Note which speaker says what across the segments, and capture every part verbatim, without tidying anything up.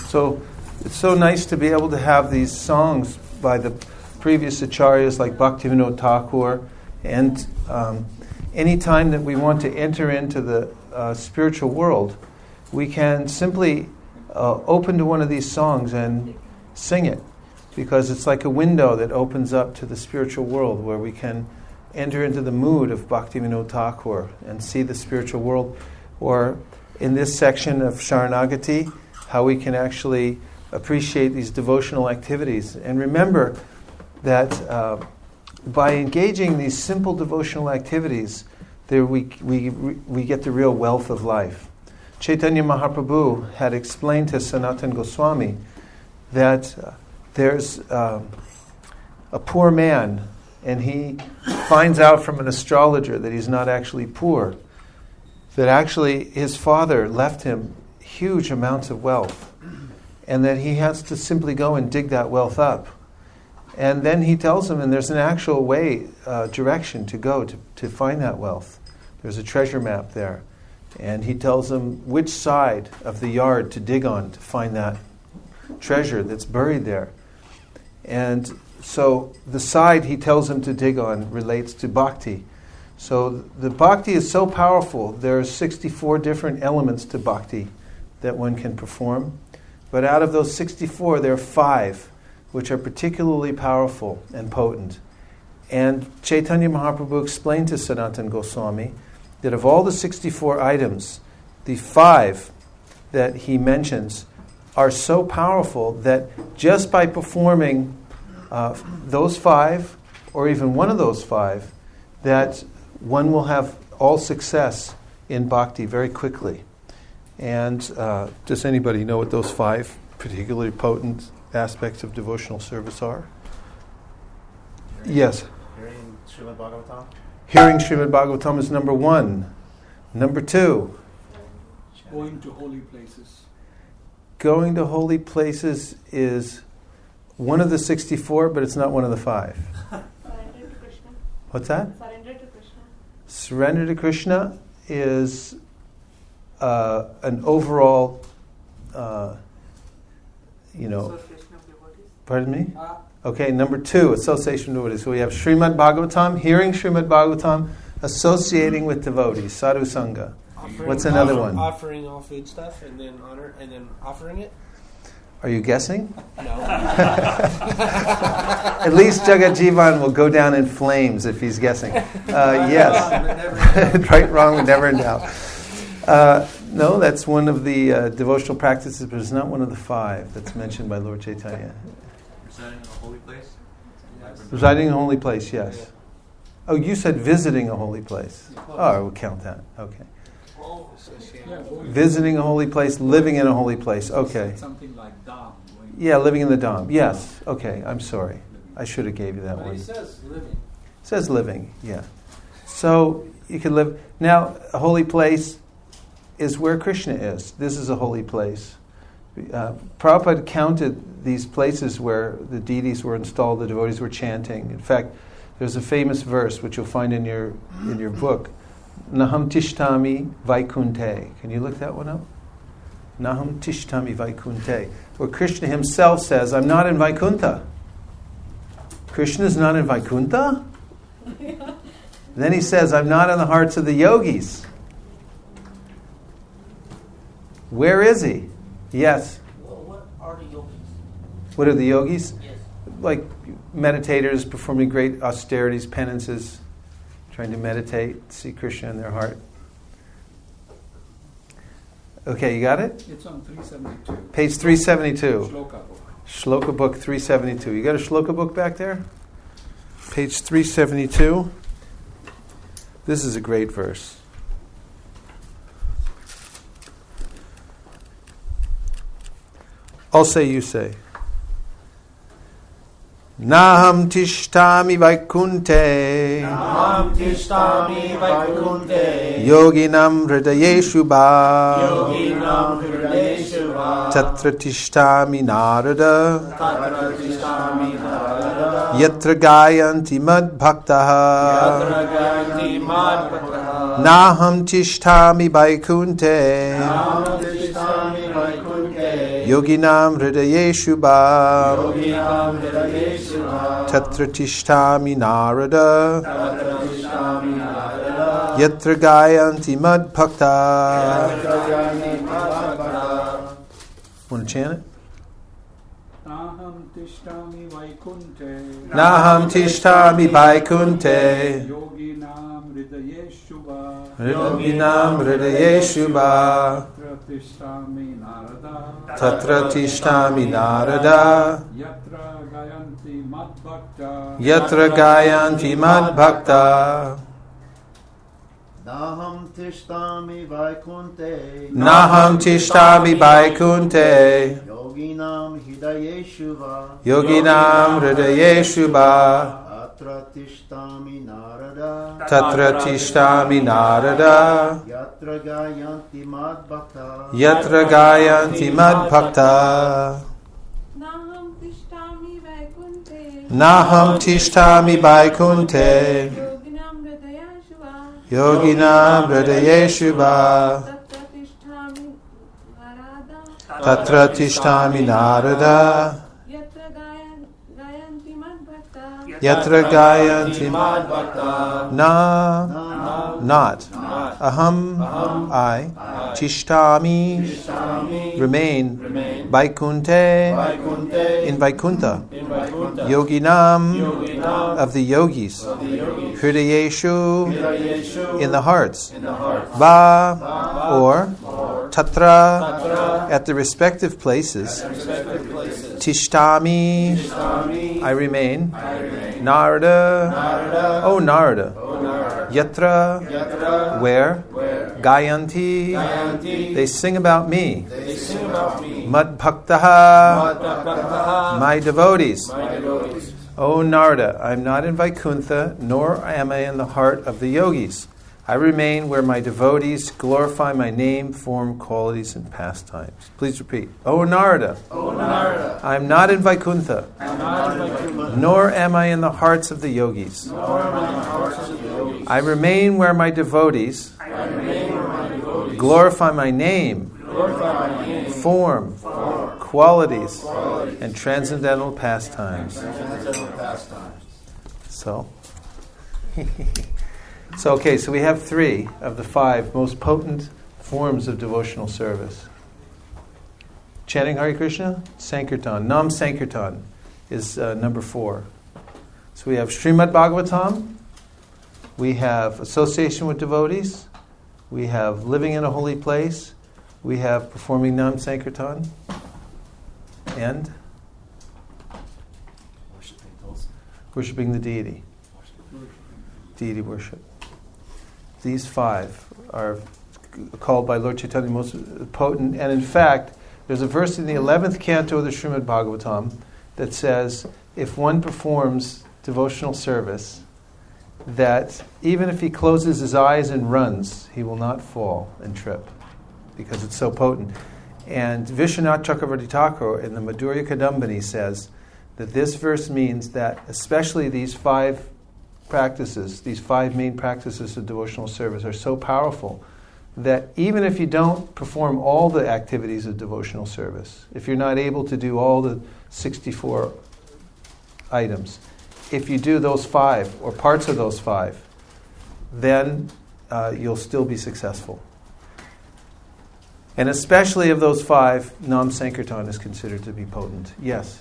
Speaker 1: So it's so nice to be able to have these songs by the previous acharyas like Bhaktivinoda Thakur, and um, any time that we want to enter into the uh, spiritual world, we can simply uh, open to one of these songs and sing it, because it's like a window that opens up to the spiritual world where we can enter into the mood of Bhaktivinoda Thakur and see the spiritual world. Or in this section of Sharanagati, how we can actually appreciate these devotional activities. And remember that uh, by engaging these simple devotional activities, there we, we, we get the real wealth of life. Chaitanya Mahaprabhu had explained to Sanatana Goswami that uh, there's uh, a poor man, and he finds out from an astrologer that he's not actually poor, that actually his father left him huge amounts of wealth, and that he has to simply go and dig that wealth up. And then he tells him, and there's an actual way, uh, direction to go to, to find that wealth. There's a treasure map there. And he tells him which side of the yard to dig on to find that treasure that's buried there. And so the side he tells him to dig on relates to bhakti. So the bhakti is so powerful. There are sixty-four different elements to bhakti that one can perform. But out of those sixty-four, there are five which are particularly powerful and potent. And Chaitanya Mahaprabhu explained to Sanatana Goswami that of all the sixty-four items, the five that he mentions are so powerful that just by performing uh, those five, or even one of those five, that one will have all success in bhakti very quickly. And uh, does anybody know what those five particularly potent aspects of devotional service are?
Speaker 2: Hearing,
Speaker 1: yes.
Speaker 2: Hearing Srimad Bhagavatam.
Speaker 1: Hearing Srimad Bhagavatam is number one. Number two.
Speaker 3: Going to holy places.
Speaker 1: Going to holy places is one of the sixty-four, but it's not one of the five.
Speaker 4: Surrender to Krishna.
Speaker 1: What's that?
Speaker 4: Surrender to Krishna.
Speaker 1: Surrender to Krishna is uh, an overall, uh, you know...
Speaker 4: Association of devotees.
Speaker 1: Pardon me?
Speaker 3: Ah.
Speaker 1: Okay, number two, association with devotees. So we have Srimad Bhagavatam, hearing Srimad Bhagavatam, associating with devotees, sadhu sangha.
Speaker 5: Offering,
Speaker 1: What's another
Speaker 5: offer,
Speaker 1: one?
Speaker 5: Offering all food stuff and then honor and then offering it.
Speaker 1: Are you guessing?
Speaker 5: No.
Speaker 1: At least Jagat Jivan will go down in flames if he's guessing. Uh, yes. Right, wrong, never in doubt. Uh, no, that's one of the uh, devotional practices, but it's not one of the five that's mentioned by Lord Chaitanya.
Speaker 2: Residing in a holy place? Yes.
Speaker 1: Residing in a holy place, yes. Oh, you said visiting a holy place. Oh, I will count that. Okay.
Speaker 3: Yeah,
Speaker 1: Visiting a holy place, living in a holy place. Okay.
Speaker 3: Something like Dham.
Speaker 1: Yeah, living in the Dham. Yes. Okay, I'm sorry. I should have gave you that
Speaker 3: But
Speaker 1: one.
Speaker 3: it says living.
Speaker 1: It says living, yeah. So you can live. Now, a holy place is where Krishna is. This is a holy place. Uh, Prabhupada counted these places where the deities were installed, the devotees were chanting. In fact, there's a famous verse which you'll find in your in your book. Naham tishtami vaikunte. Can you look that one up? Naham tishtami vaikunte. Where Krishna himself says, I'm not in Vaikuntha. Krishna's not in Vaikuntha? Then he says, I'm not in the hearts of the yogis. Where is he? Yes.
Speaker 6: Well, what are the yogis?
Speaker 1: What are the yogis?
Speaker 6: Yes.
Speaker 1: Like meditators performing great austerities, penances, trying to meditate, see Krishna in their heart. Okay, you got it?
Speaker 3: It's on three seventy-two.
Speaker 1: Page three seventy-two.
Speaker 3: Shloka book.
Speaker 1: Shloka book three seventy-two. You got a Shloka book back there? Page three seventy-two. This is a great verse. I'll say, you say. Naham tishtami vaikunte.
Speaker 6: Naham tishtami vaikunte.
Speaker 1: Yoginam hridayeshu ba.
Speaker 6: Yoginam hridayeshu va.
Speaker 1: Tatra tishtami narada.
Speaker 6: Tatra tishtami narada.
Speaker 1: Yatra gayanti mad bhaktaha.
Speaker 6: Yatra gayanti mad bhaktaha.
Speaker 1: Naham tishtami vaikunte.
Speaker 6: Naham tishtami Vaikunte
Speaker 1: Yoginam Hridayeshu Bha
Speaker 6: Yoginam Hridayeshu Bha
Speaker 1: Tatra Tishtami Narada
Speaker 6: Tatra Tishtami Narada
Speaker 1: Yatra Gayanti Mad Bhakta.
Speaker 6: Yatra Gayanti Mad Bhakta.
Speaker 1: Want to chant it?
Speaker 3: Naham tishtami vaikunte.
Speaker 1: Naham Tishtami Vaikunte
Speaker 3: Yoginam hridayeshu va.
Speaker 1: Yoginam Hridayeshu Bha
Speaker 3: Tatra tishtami narada.
Speaker 1: Tatra Tishtami Narada
Speaker 3: Yatra gayanti mad bhakta.
Speaker 1: Yatra Gayanti Mad Bhakta.
Speaker 6: Naham Tishtami Vaikunte
Speaker 1: Naham Tishtami Vaikunte
Speaker 6: Yoginam Hridayeshu Va
Speaker 1: Yoginam Hridayeshu Bha
Speaker 6: Tatra Tishtami Narada
Speaker 1: Tatra Tishtami Narada
Speaker 6: Yatra Gayanti Mad Bhakta
Speaker 1: Yatra Gayanti Mad Bhakta.
Speaker 4: Naham tishtami vaikunte.
Speaker 1: Naham Tishtami Vaikunte
Speaker 4: Yoginam hridayeshu va.
Speaker 1: Yoginam Hridayeshu Bha
Speaker 4: Tatra tishtami narada.
Speaker 1: Tatra Tishtami Narada
Speaker 4: Yatra gayan gayanti mad bhakta.
Speaker 1: Yatra Gayanti
Speaker 6: Mad Bhakta
Speaker 1: Na
Speaker 6: Na
Speaker 1: Not
Speaker 6: Not
Speaker 1: Aham
Speaker 6: Aham
Speaker 1: I
Speaker 6: I
Speaker 1: Tishtami
Speaker 6: Tishtami
Speaker 1: Remain
Speaker 6: Remain
Speaker 1: Vaikunte
Speaker 6: Vaikunte
Speaker 1: in Vaikunta
Speaker 6: in Vaikunta
Speaker 1: Yoginam
Speaker 6: Yoginam
Speaker 1: of the yogis
Speaker 6: of the yogis
Speaker 1: Hridayeshu
Speaker 6: Hridayeshu
Speaker 1: in the hearts
Speaker 6: in the heart
Speaker 1: Va
Speaker 6: Va
Speaker 1: or
Speaker 6: or
Speaker 1: Tatra
Speaker 6: Tatra
Speaker 1: at the respective places
Speaker 6: respective places
Speaker 1: Tishtami
Speaker 6: Tishtami
Speaker 1: I remain
Speaker 6: I remain
Speaker 1: Narada
Speaker 6: Narada
Speaker 1: Oh Narada
Speaker 6: O Narada
Speaker 1: Yatra
Speaker 6: Yatra
Speaker 1: where
Speaker 6: where
Speaker 1: Gayanti
Speaker 6: Gayanti
Speaker 1: they sing about me
Speaker 6: they sing about me
Speaker 1: Mad Bhaktaha
Speaker 6: Madhvaktaha
Speaker 1: my devotees
Speaker 6: my devotees
Speaker 1: O Narada I'm not in Vaikuntha nor am I in the heart of the yogis. I remain where my devotees glorify my name, form, qualities, and pastimes. Please repeat. O Narada,
Speaker 6: O Narada
Speaker 1: I am not in Vaikuntha,
Speaker 6: I'm not in Vaikunta
Speaker 1: nor am I in the hearts of the yogis.
Speaker 6: nor am I in the hearts of the yogis
Speaker 1: I remain where my devotees
Speaker 6: I remain where my devotees
Speaker 1: glorify my name,
Speaker 6: glorify my name
Speaker 1: form,
Speaker 6: form
Speaker 1: qualities,
Speaker 6: qualities
Speaker 1: and transcendental pastimes.
Speaker 6: transcendental pastimes.
Speaker 1: So, so okay, so we have three of the five most potent forms of devotional service. Chanting Hare Krishna, Sankirtan. Nam Sankirtan is uh, number four. So we have Srimad Bhagavatam, we have association with devotees, we have living in a holy place, we have performing Nam Sankirtan, and worshipping the deity. Deity worship. These five are called by Lord Chaitanya most potent, and in fact, there's a verse in the eleventh canto of the Srimad Bhagavatam that says, if one performs devotional service, that even if he closes his eyes and runs, he will not fall and trip, because it's so potent. And Vishwanath Chakravarti Thakur in the Madhurya Kadambini says that this verse means that especially these five practices, these five main practices of devotional service are so powerful that even if you don't perform all the activities of devotional service, if you're not able to do all the sixty-four items, if you do those five or parts of those five, then uh, you'll still be successful. And especially of those five, Nam Sankirtan is considered to be potent. Yes?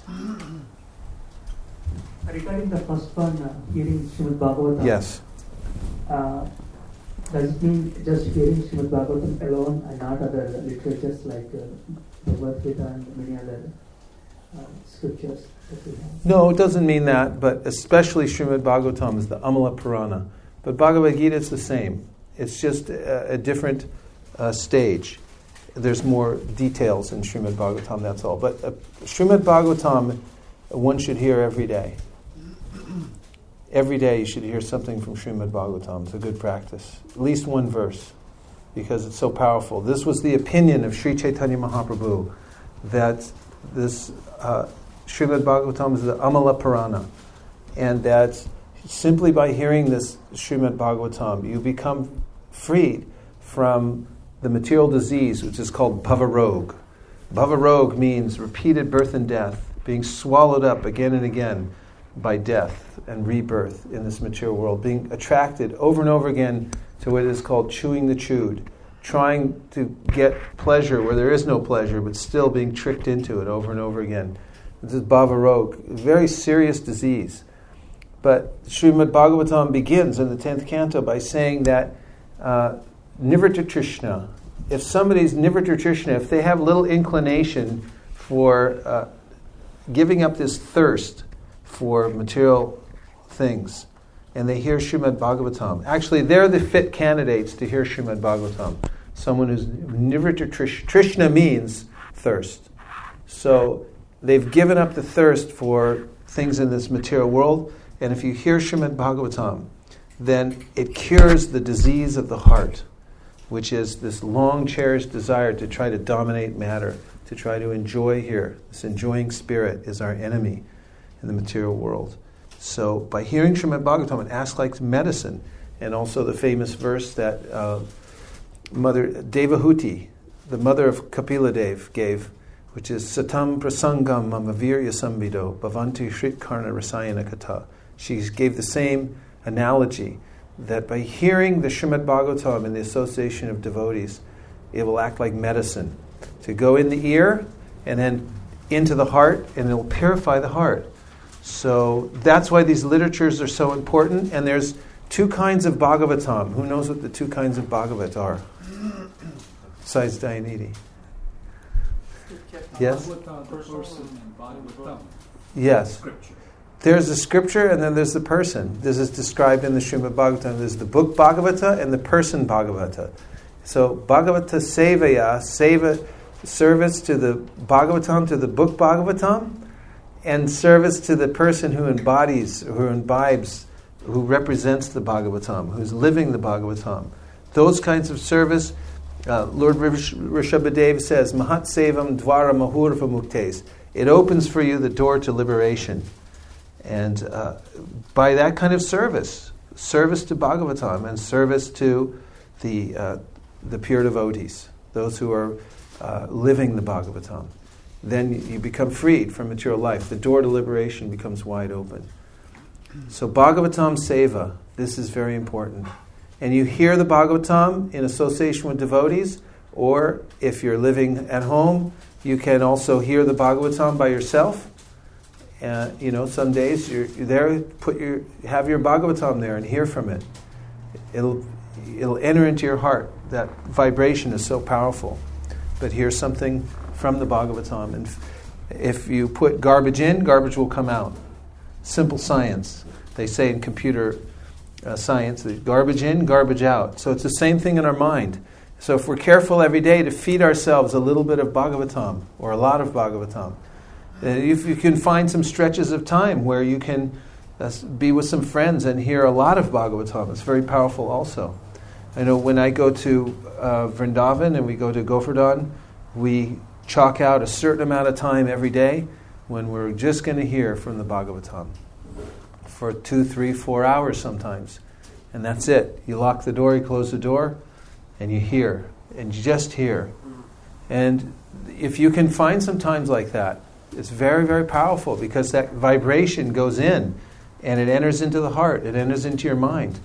Speaker 7: Regarding the first one, uh, hearing Srimad Bhagavatam,
Speaker 1: Yes.
Speaker 7: uh, does it mean just hearing Srimad Bhagavatam alone and not other literatures like uh, Bhagavad Gita and many other uh, scriptures that we have?
Speaker 1: No, it doesn't mean that, but especially Srimad Bhagavatam is the Amala Purana. But Bhagavad Gita is the same. It's just a, a different uh, stage. There's more details in Srimad Bhagavatam, that's all. But uh, Srimad Bhagavatam, one should hear every day. Every day you should hear something from Srimad Bhagavatam. It's a good practice. At least one verse, because it's so powerful. This was the opinion of Sri Chaitanya Mahaprabhu, that this uh, Srimad Bhagavatam is the Amala Purana, and that simply by hearing this Srimad Bhagavatam, you become freed from the material disease, which is called Bhavarog. Bhavarog means repeated birth and death, being swallowed up again and again by death and rebirth in this material world, being attracted over and over again to what is called chewing the chewed, trying to get pleasure where there is no pleasure, but still being tricked into it over and over again. This is Bhavarog, a very serious disease. But Srimad Bhagavatam begins in the tenth canto by saying that uh, Nivritta Trishna, if somebody's Nivritta Trishna, if they have little inclination for uh, giving up this thirst for material things, and they hear Srimad Bhagavatam, actually they're the fit candidates to hear Srimad Bhagavatam. Someone who's Nivritta Trishna, Trishna means thirst. So they've given up the thirst for things in this material world, and if you hear Srimad Bhagavatam, then it cures the disease of the heart, which is this long cherished desire to try to dominate matter, to try to enjoy here. This enjoying spirit is our enemy in the material world. So by hearing Srimad Bhagavatam, it acts like medicine. And also the famous verse that uh, Mother Devahuti, the mother of Kapila Dev, gave, which is Satam Prasangam Mamavirya Samvido Bhavanti Shrit Karna Rasayana Kata. She gave the same analogy that by hearing the Srimad Bhagavatam in the association of devotees, it will act like medicine. To go in the ear and then into the heart, and it will purify the heart. So that's why these literatures are so important. And there's two kinds of Bhagavatam. Who knows what the two kinds of Bhagavat are? Besides Dayanidhi. Yes?
Speaker 3: Bhagavata, the person, and Bhagavatam,
Speaker 1: Yes.
Speaker 3: scripture.
Speaker 1: There's the scripture and then there's the person. This is described in the Srimad Bhagavatam. There's the book Bhagavata and the person Bhagavata. So Bhagavata Sevaya, seva, service to the Bhagavatam, to the book Bhagavatam, and service to the person who embodies, who imbibes, who represents the Bhagavatam, who's living the Bhagavatam. Those kinds of service, uh, Lord Rish- Rishabhadev says, Mahat Sevam Dvara Mahurva Muktes. It opens for you the door to liberation. And uh, by that kind of service, service to Bhagavatam and service to the uh, the pure devotees, those who are uh, living the Bhagavatam, then you become freed from material life. The door to liberation becomes wide open. So Bhagavatam Seva, this is very important. And you hear the Bhagavatam in association with devotees, or if you're living at home, you can also hear the Bhagavatam by yourself. Uh, you know, some days you're, you're there, put your have your Bhagavatam there and hear from it. It'll it'll enter into your heart. That vibration is so powerful. But hear something from the Bhagavatam, and f- if you put garbage in, garbage will come out. Simple science. They say in computer uh, science that garbage in, garbage out. So it's the same thing in our mind. So if we're careful every day to feed ourselves a little bit of Bhagavatam or a lot of Bhagavatam, uh, if you can find some stretches of time where you can uh, be with some friends and hear a lot of Bhagavatam, it's very powerful also. I know when I go to uh, Vrindavan and we go to Govardhan, we chalk out a certain amount of time every day when we're just going to hear from the Bhagavatam for two, three, four hours sometimes. And that's it. You lock the door, you close the door, and you hear, and you just hear. And if you can find some times like that, it's very, very powerful because that vibration goes in and it enters into the heart, it enters into your mind.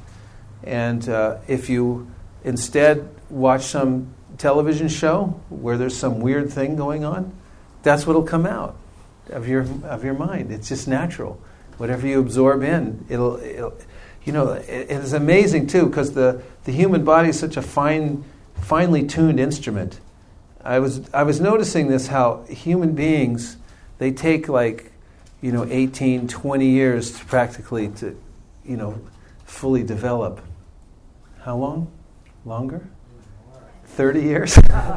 Speaker 1: And uh, if you instead watch some television show where there's some weird thing going on, that's what'll come out of your of your mind. It's just natural. Whatever you absorb in, it'll, it'll you know, it, it's amazing too because the, the human body is such a fine, finely tuned instrument. I was I was noticing this, how human beings, they take like, you know, eighteen, twenty years to practically to, you know, fully develop. How long? Longer? thirty years?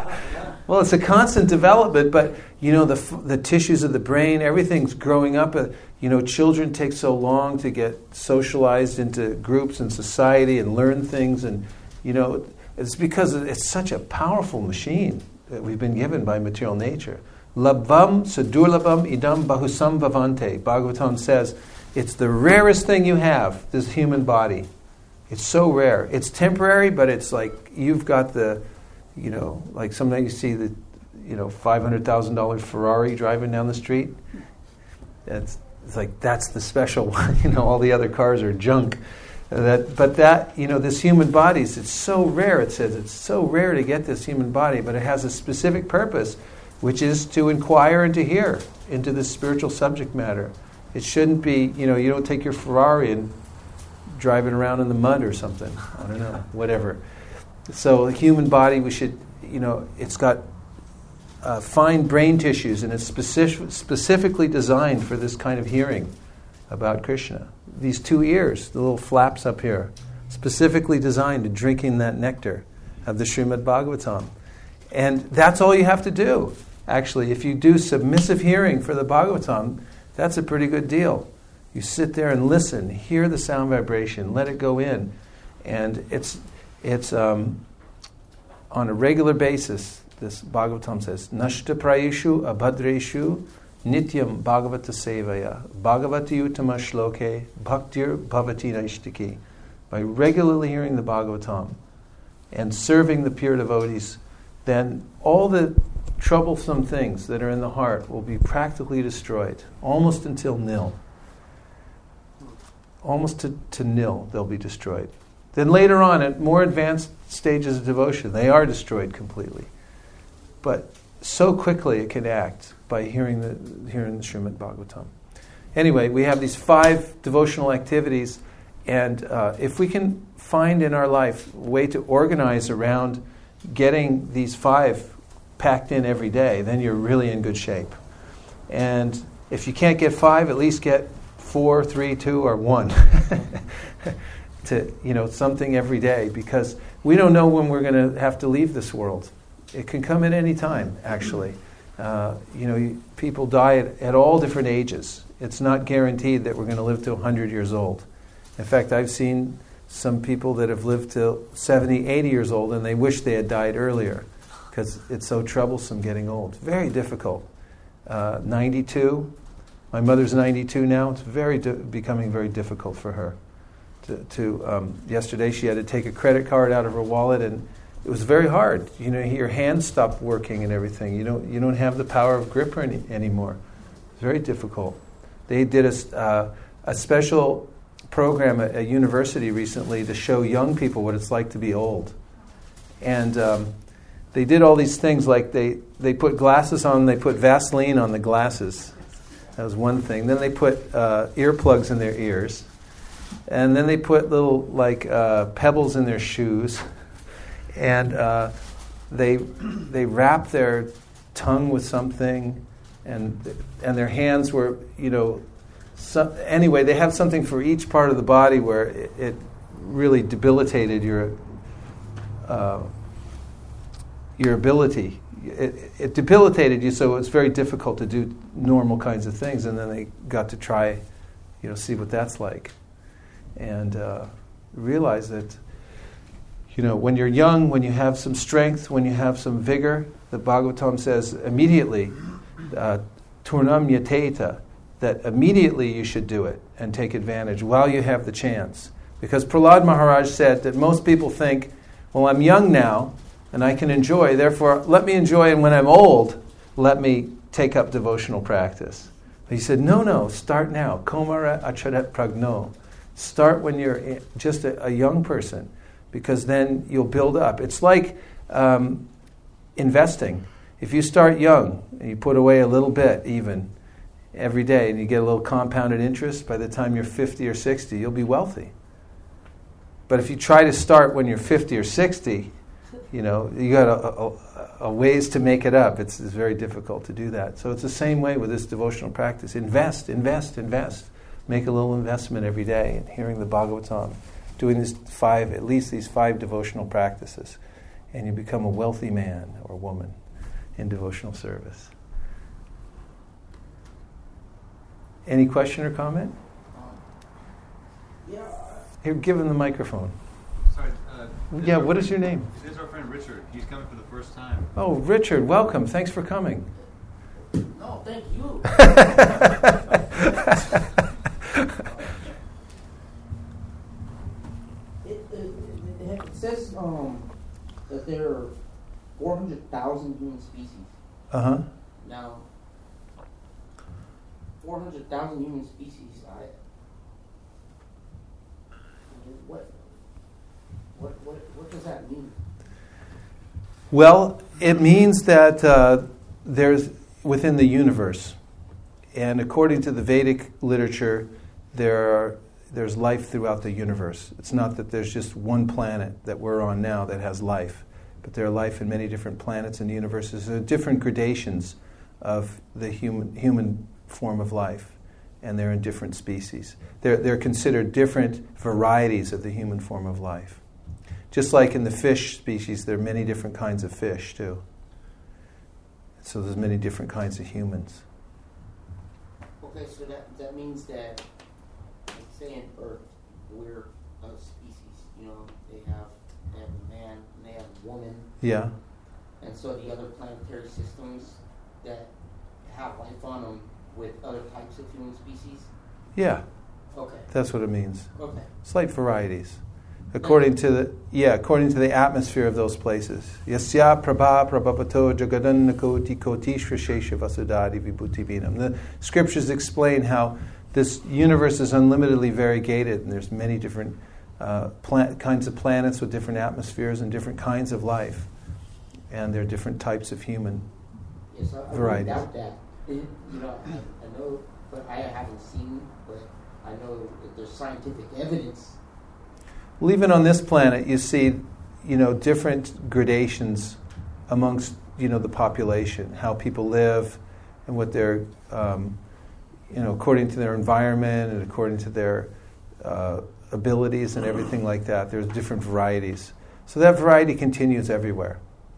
Speaker 1: Well, it's a constant development, but, you know, the the tissues of the brain, everything's growing up. Uh, you know, children take so long to get socialized into groups and society and learn things. And, you know, it's because it's such a powerful machine that we've been given by material nature. Labvam sadurlabam idam bahusam bhavante. Bhagavatam says, it's the rarest thing you have, this human body. It's so rare. It's temporary, but it's like you've got the, you know, like sometimes you see the, you know, five hundred thousand dollars Ferrari driving down the street. It's, it's like, that's the special one. You know, all the other cars are junk. Uh, that, but that, you know, this human body, it's so rare, it says. It's so rare to get this human body, but it has a specific purpose, which is to inquire and to hear into this spiritual subject matter. It shouldn't be, you know, you don't take your Ferrari and drive it around in the mud or something. I don't know, whatever. So the human body, we should, you know, it's got uh, fine brain tissues, and it's specific, specifically designed for this kind of hearing about Krishna. These two ears, the little flaps up here, specifically designed to drink in that nectar of the Srimad Bhagavatam. And that's all you have to do. Actually, if you do submissive hearing for the Bhagavatam, that's a pretty good deal. You sit there and listen, hear the sound vibration, let it go in. And it's it's um, on a regular basis, this Bhagavatam says, Nashta prayeshu abhadreshu nityam bhagavata sevaya bhagavati uttama shloke bhaktir bhavati naishtiki. By regularly hearing the Bhagavatam and serving the pure devotees, then all the troublesome things that are in the heart will be practically destroyed, almost until nil. Almost to, to nil, they'll be destroyed. Then later on, at more advanced stages of devotion, they are destroyed completely. But so quickly it can act by hearing the hearing the Srimad Bhagavatam. Anyway, we have these five devotional activities, and uh, if we can find in our life a way to organize around getting these five packed in every day, then you're really in good shape. And if you can't get five, at least get four, three, two, or one. To, you know, something every day, because we don't know when we're going to have to leave this world. It can come at any time, actually. Uh, you know, you, people die at, at all different ages. It's not guaranteed that we're going to live to one hundred years old. In fact, I've seen some people that have lived till seventy, eighty years old, and they wish they had died earlier, because it's so troublesome getting old. Very difficult. Uh, ninety-two. My mother's ninety-two now. It's very di- becoming very difficult for her. To, to um, yesterday, she had to take a credit card out of her wallet, and it was very hard. You know, your hands stopped working and everything. You don't you don't have the power of grip any, anymore. It's very difficult. They did a uh, a special program at a university recently to show young people what it's like to be old, and um, they did all these things, like they they put glasses on, they put Vaseline on the glasses. That was one thing. Then they put uh, earplugs in their ears. And then they put little, like, uh, pebbles in their shoes, and uh, they they wrapped their tongue with something, and and their hands were, you know, so, anyway, they have something for each part of the body where it, it really debilitated your uh, your ability. It, it debilitated you, so it was very difficult to do normal kinds of things. And then they got to try, you know, see what that's like. And uh, realize that, you know, when you're young, when you have some strength, when you have some vigor, the Bhagavatam says immediately, uh, turnam yateta, that immediately you should do it and take advantage while you have the chance. Because Prahlad Maharaj said that most people think, well, I'm young now and I can enjoy, therefore let me enjoy, and when I'm old, let me take up devotional practice. But he said, no, no, start now. Komara acharet pragno. Start when you're just a, a young person, because then you'll build up. It's like um, investing. If you start young and you put away a little bit even every day and you get a little compounded interest, by the time you're fifty or sixty, you'll be wealthy. But if you try to start when you're fifty or sixty, you know, you got a, a, a ways to make it up. It's, it's very difficult to do that. So it's the same way with this devotional practice. Invest, invest, invest. Make a little investment every day in hearing the Bhagavatam, doing these five, at least these five devotional practices, and you become a wealthy man or woman in devotional service. Any question or comment?
Speaker 5: Yeah.
Speaker 1: Here, give him the microphone.
Speaker 2: Sorry. Uh,
Speaker 1: Yeah, what is your name?
Speaker 2: This is our friend Richard. He's coming for the first time.
Speaker 1: Oh, Richard, welcome. Thanks for coming.
Speaker 5: No, thank you. it, it, it, it says um, that there are four hundred thousand human species.
Speaker 1: Uh-huh.
Speaker 5: Now, four hundred thousand human species, I, I mean, what, what, what, what does that mean?
Speaker 1: Well, it means that uh, there's within the universe, and according to the Vedic literature, there are, there's life throughout the universe. It's not that there's just one planet that we're on now that has life, but there are life in many different planets and universes. There are different gradations of the human human form of life, and they're in different species. They're, they're considered different varieties of the human form of life. Just like in the fish species, there are many different kinds of fish, too. So there's many different kinds of humans.
Speaker 5: Okay, so that, that means that, like say in Earth, we're a species, you know, they have, they have a man, and they have a woman,
Speaker 1: Yeah.
Speaker 5: and so the other planetary systems that have life on them with other types of human species?
Speaker 1: Yeah,
Speaker 5: Okay,
Speaker 1: that's what it means.
Speaker 5: okay.
Speaker 1: Slight varieties. According to the yeah, according to the atmosphere of those places. Yasya prabha prabhapato jagadan koti koti shrishesha vasudadi vibhuti vinam. The scriptures explain how this universe is unlimitedly variegated, and there's many different uh, plant, kinds of planets with different atmospheres and different kinds of life, and there are different types of human
Speaker 5: Yes, I, I
Speaker 1: varieties.
Speaker 5: don't doubt that. It, you know, I, I know, but I haven't seen, but I know that there's scientific evidence.
Speaker 1: Well, even on this planet, you see, you know, different gradations amongst, you know, the population, how people live, and what their, um, you know, according to their environment and according to their uh, abilities and everything like that. There's different varieties. So that variety continues everywhere.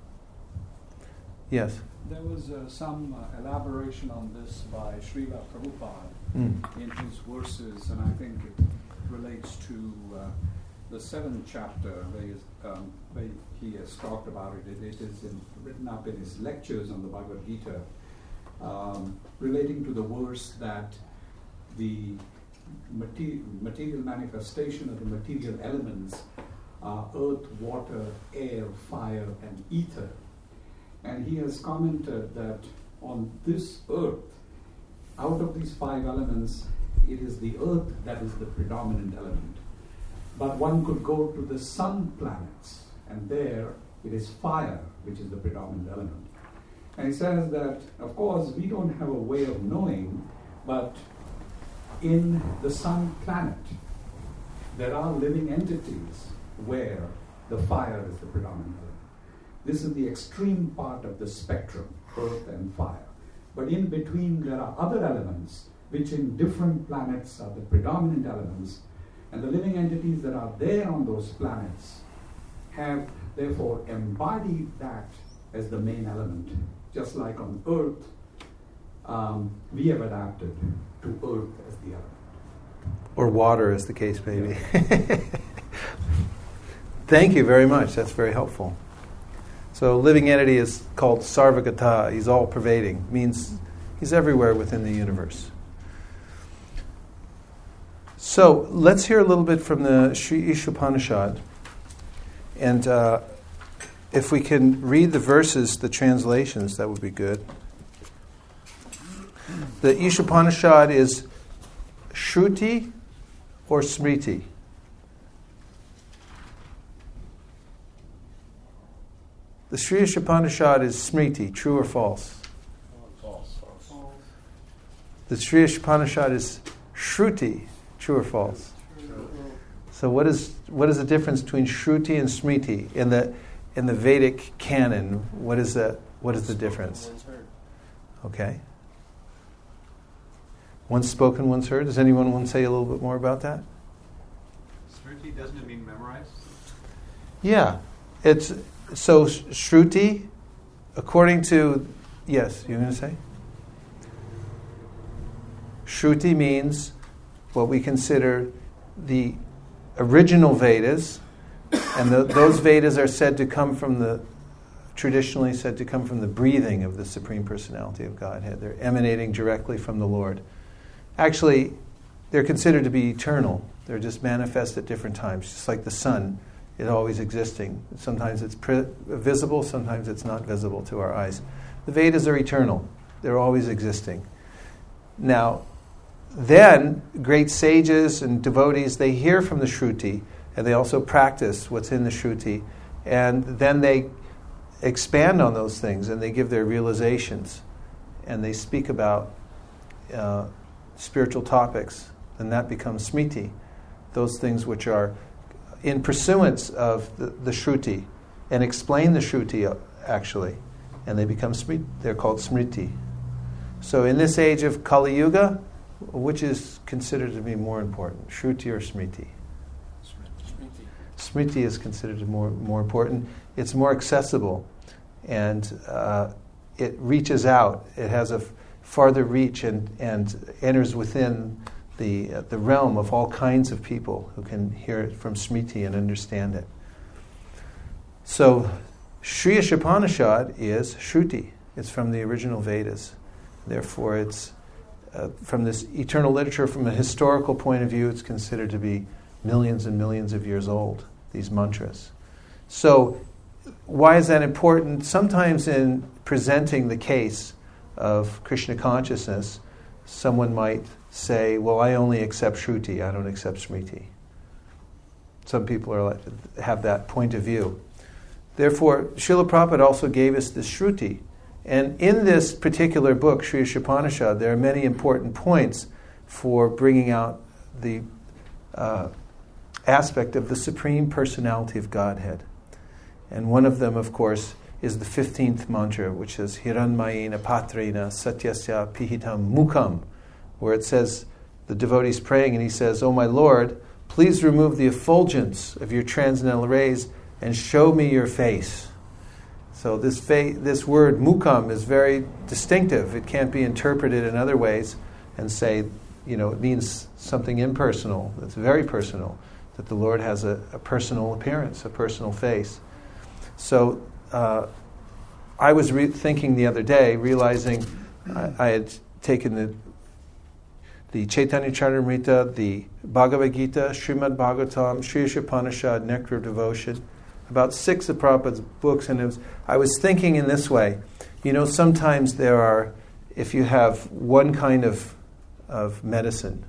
Speaker 1: Yes.
Speaker 3: There was uh, some uh, elaboration on this by Srila Prabhupada
Speaker 1: Mm.
Speaker 3: in his verses, and I think it relates to uh, the seventh chapter where, he is, um, where he has talked about it. It, it is in, written up in his lectures on the Bhagavad Gita, um, relating to the verse that the mate- material manifestation of the material elements are earth, water, air, fire, and ether. And he has commented that on this earth, out of these five elements, it is the earth that is the predominant element. But one could go to the sun planets, and there it is fire which is the predominant element. And he says that, of course, we don't have a way of knowing, but in the sun planet, there are living entities where the fire is the predominant element. This is the extreme part of the spectrum, earth and fire. But in between, there are other elements which in different planets are the predominant elements, and the living entities that are there on those planets have therefore embodied that as the main element. Just like on Earth, um, we have adapted to Earth as the element.
Speaker 1: Or water, as the case may be. Thank you very much. That's very helpful. So living entity is called Sarvagata. He's all-pervading. Means he's everywhere within the universe. So let's hear a little bit from the Sri Ishopanishad. And uh, if we can read the verses, the translations, that would be good. The Ishopanishad is Shruti or Smriti? The Sri Ishopanishad is Smriti, true or false?
Speaker 6: False.
Speaker 1: The Sri Ishopanishad is Shruti, true or false? So what is what is the difference between Shruti and Smriti in the in the Vedic canon? What is the what is the difference? Okay. Once spoken, once heard. Does anyone want to say a little bit more about that?
Speaker 2: Smriti, doesn't it mean memorized?
Speaker 1: Yeah, it's so Shruti, according to yes, you're going to say? Shruti means what we consider the original Vedas, and the, those Vedas are said to come from the, traditionally said to come from the breathing of the Supreme Personality of Godhead. They're emanating directly from the Lord. Actually, they're considered to be eternal. They're just manifest at different times, just like the sun is always existing. Sometimes it's pre- visible, sometimes it's not visible to our eyes. The Vedas are eternal. They're always existing. Now, then, great sages and devotees, they hear from the Shruti, and they also practice what's in the Shruti, and then they expand on those things, and they give their realizations, and they speak about uh, spiritual topics, and that becomes Smriti, those things which are in pursuance of the, the Shruti, and explain the Shruti, actually, and they become Smriti. They're called Smriti. So in this age of Kali Yuga, which is considered to be more important, Shruti or Smriti? Smriti. Smriti is considered to be more, more important. It's more accessible, and uh, it reaches out. It has a f- farther reach and, and enters within the uh, the realm of all kinds of people who can hear it from Smriti and understand it. So, Shri Ishopanishad is Shruti. It's from the original Vedas. Therefore, it's uh, from this eternal literature, from a historical point of view, it's considered to be millions and millions of years old, these mantras. So, why is that important? Sometimes in presenting the case of Krishna consciousness, someone might say, well, I only accept Shruti, I don't accept Smriti. Some people are like, have that point of view. Therefore, Srila Prabhupada also gave us this Shruti. And in this particular book, Shri Ishopanishad, there are many important points for bringing out the uh, aspect of the Supreme Personality of Godhead. And one of them, of course, is the fifteenth mantra, which is Hiranmayena Patrena Satyasya Pihitam Mukham, where it says, the devotee's praying and he says, "Oh my Lord, please remove the effulgence of your transcendental rays and show me your face." So this fa- this word Mukham is very distinctive. It can't be interpreted in other ways and say, you know, it means something impersonal. It's very personal, that the Lord has a, a personal appearance, a personal face. So uh, I was re- thinking the other day, realizing I, I had taken the the Chaitanya Charitamrita, the Bhagavad Gita, Srimad Bhagavatam, Shri Ishopanishad, Nectar of Devotion, about six of Prabhupada's books, and it was, I was thinking in this way, you know, sometimes there are, if you have one kind of of medicine,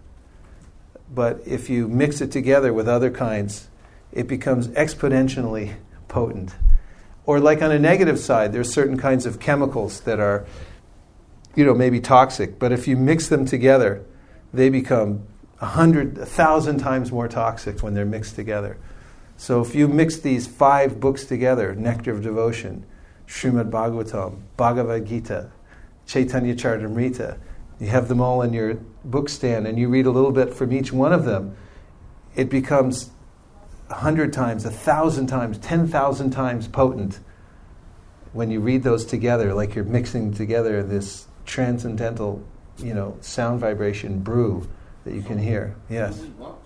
Speaker 1: but if you mix it together with other kinds, it becomes exponentially potent. Or like on a negative side, there's certain kinds of chemicals that are, you know, maybe toxic, but if you mix them together, they become a hundred, a thousand times more toxic when they're mixed together. So if you mix these five books together, Nectar of Devotion, Srimad Bhagavatam, Bhagavad Gita, Chaitanya Charitamrita, you have them all in your book stand and you read a little bit from each one of them, it becomes a hundred times, a thousand times, ten thousand times potent when you read those together, like you're mixing together this transcendental, you know, sound vibration brew that you can hear. Yes.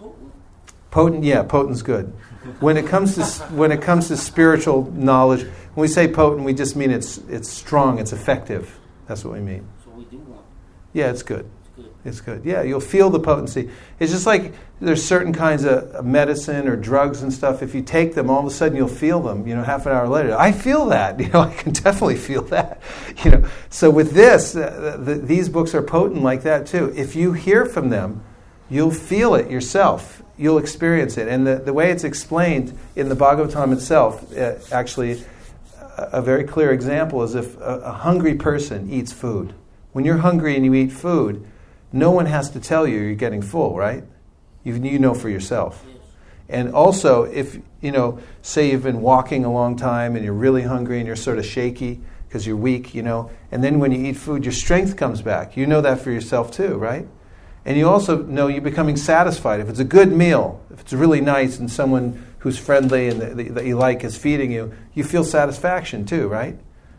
Speaker 1: Potent, yeah, potent's good. When it comes to when it comes to spiritual knowledge, when we say potent, we just mean it's it's strong, it's effective. That's what we mean.
Speaker 5: So we do want.
Speaker 1: Yeah, it's good.
Speaker 5: It's good.
Speaker 1: It's good. Yeah, you'll feel the potency. It's just like there's certain kinds of medicine or drugs and stuff. If you take them, all of a sudden you'll feel them. You know, half an hour later, I feel that. You know, I can definitely feel that. You know, so with this, uh, the, these books are potent like that too. If you hear from them, you'll feel it yourself. You'll experience it. And the, the way it's explained in the Bhagavatam itself, uh, actually, a, a very clear example is if a, a hungry person eats food. When you're hungry and you eat food, no one has to tell you you're getting full, right? You, you know for yourself.
Speaker 5: Yes.
Speaker 1: And also, if, you know, say you've been walking a long time and you're really hungry and you're sort of shaky because you're weak, you know, and then when you eat food, your strength comes back. You know that for yourself too, right? And you also know you're becoming satisfied. If it's a good meal, if it's really nice and someone who's friendly and that, that you like is feeding you, you feel satisfaction too, right?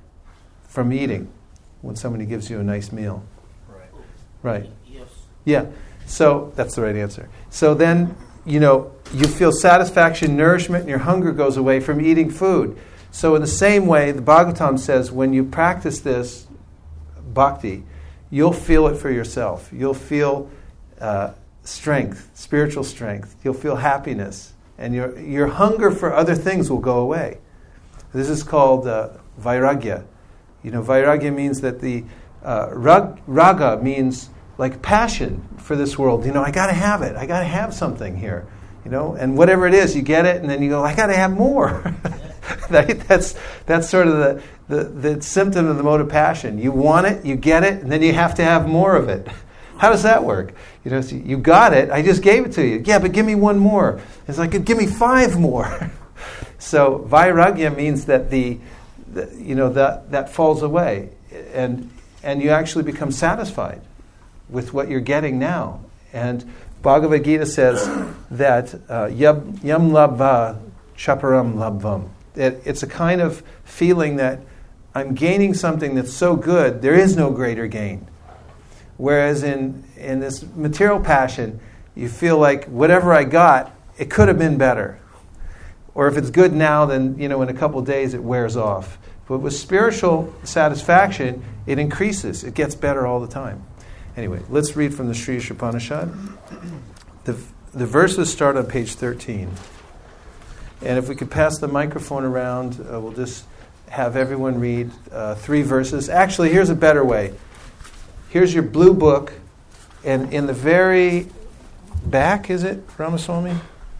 Speaker 1: From eating, when somebody gives you a nice meal.
Speaker 2: Right.
Speaker 1: Right.
Speaker 5: Yes.
Speaker 1: Yeah. So that's the right answer. So then, you know, you feel satisfaction, nourishment, and your hunger goes away from eating food. So in the same way, the Bhagavatam says when you practice this bhakti, you'll feel it for yourself. You'll feel uh, strength, spiritual strength. You'll feel happiness. And your your hunger for other things will go away. This is called uh, vairagya. You know, vairagya means that the uh, rag, raga means like passion for this world. You know, I got to have it. I got to have something here. You know, and whatever it is, you get it, and then you go, I got to have more. that, that's that's sort of the, the the symptom of the mode of passion. You want it, you get it, and then you have to have more of it. How does that work? You know, so you got it. I just gave it to you. Yeah, but give me one more. It's like, give me five more. So vairagya means that the, the you know that that falls away, and and you actually become satisfied with what you're getting now. And Bhagavad Gita says that uh, yam, yam labha chaparam labvam. It, it's a kind of feeling that I'm gaining something that's so good, there is no greater gain. Whereas in, in this material passion, you feel like whatever I got, it could have been better. Or if it's good now, then you know in a couple of days it wears off. But with spiritual satisfaction, it increases. It gets better all the time. Anyway, let's read from the Sri Upanishad. The, the verses start on page thirteen. And if we could pass the microphone around, uh, we'll just have everyone read uh, three verses. Actually, here's a better way. Here's your blue book, and in the very back, is it, Ramaswamy?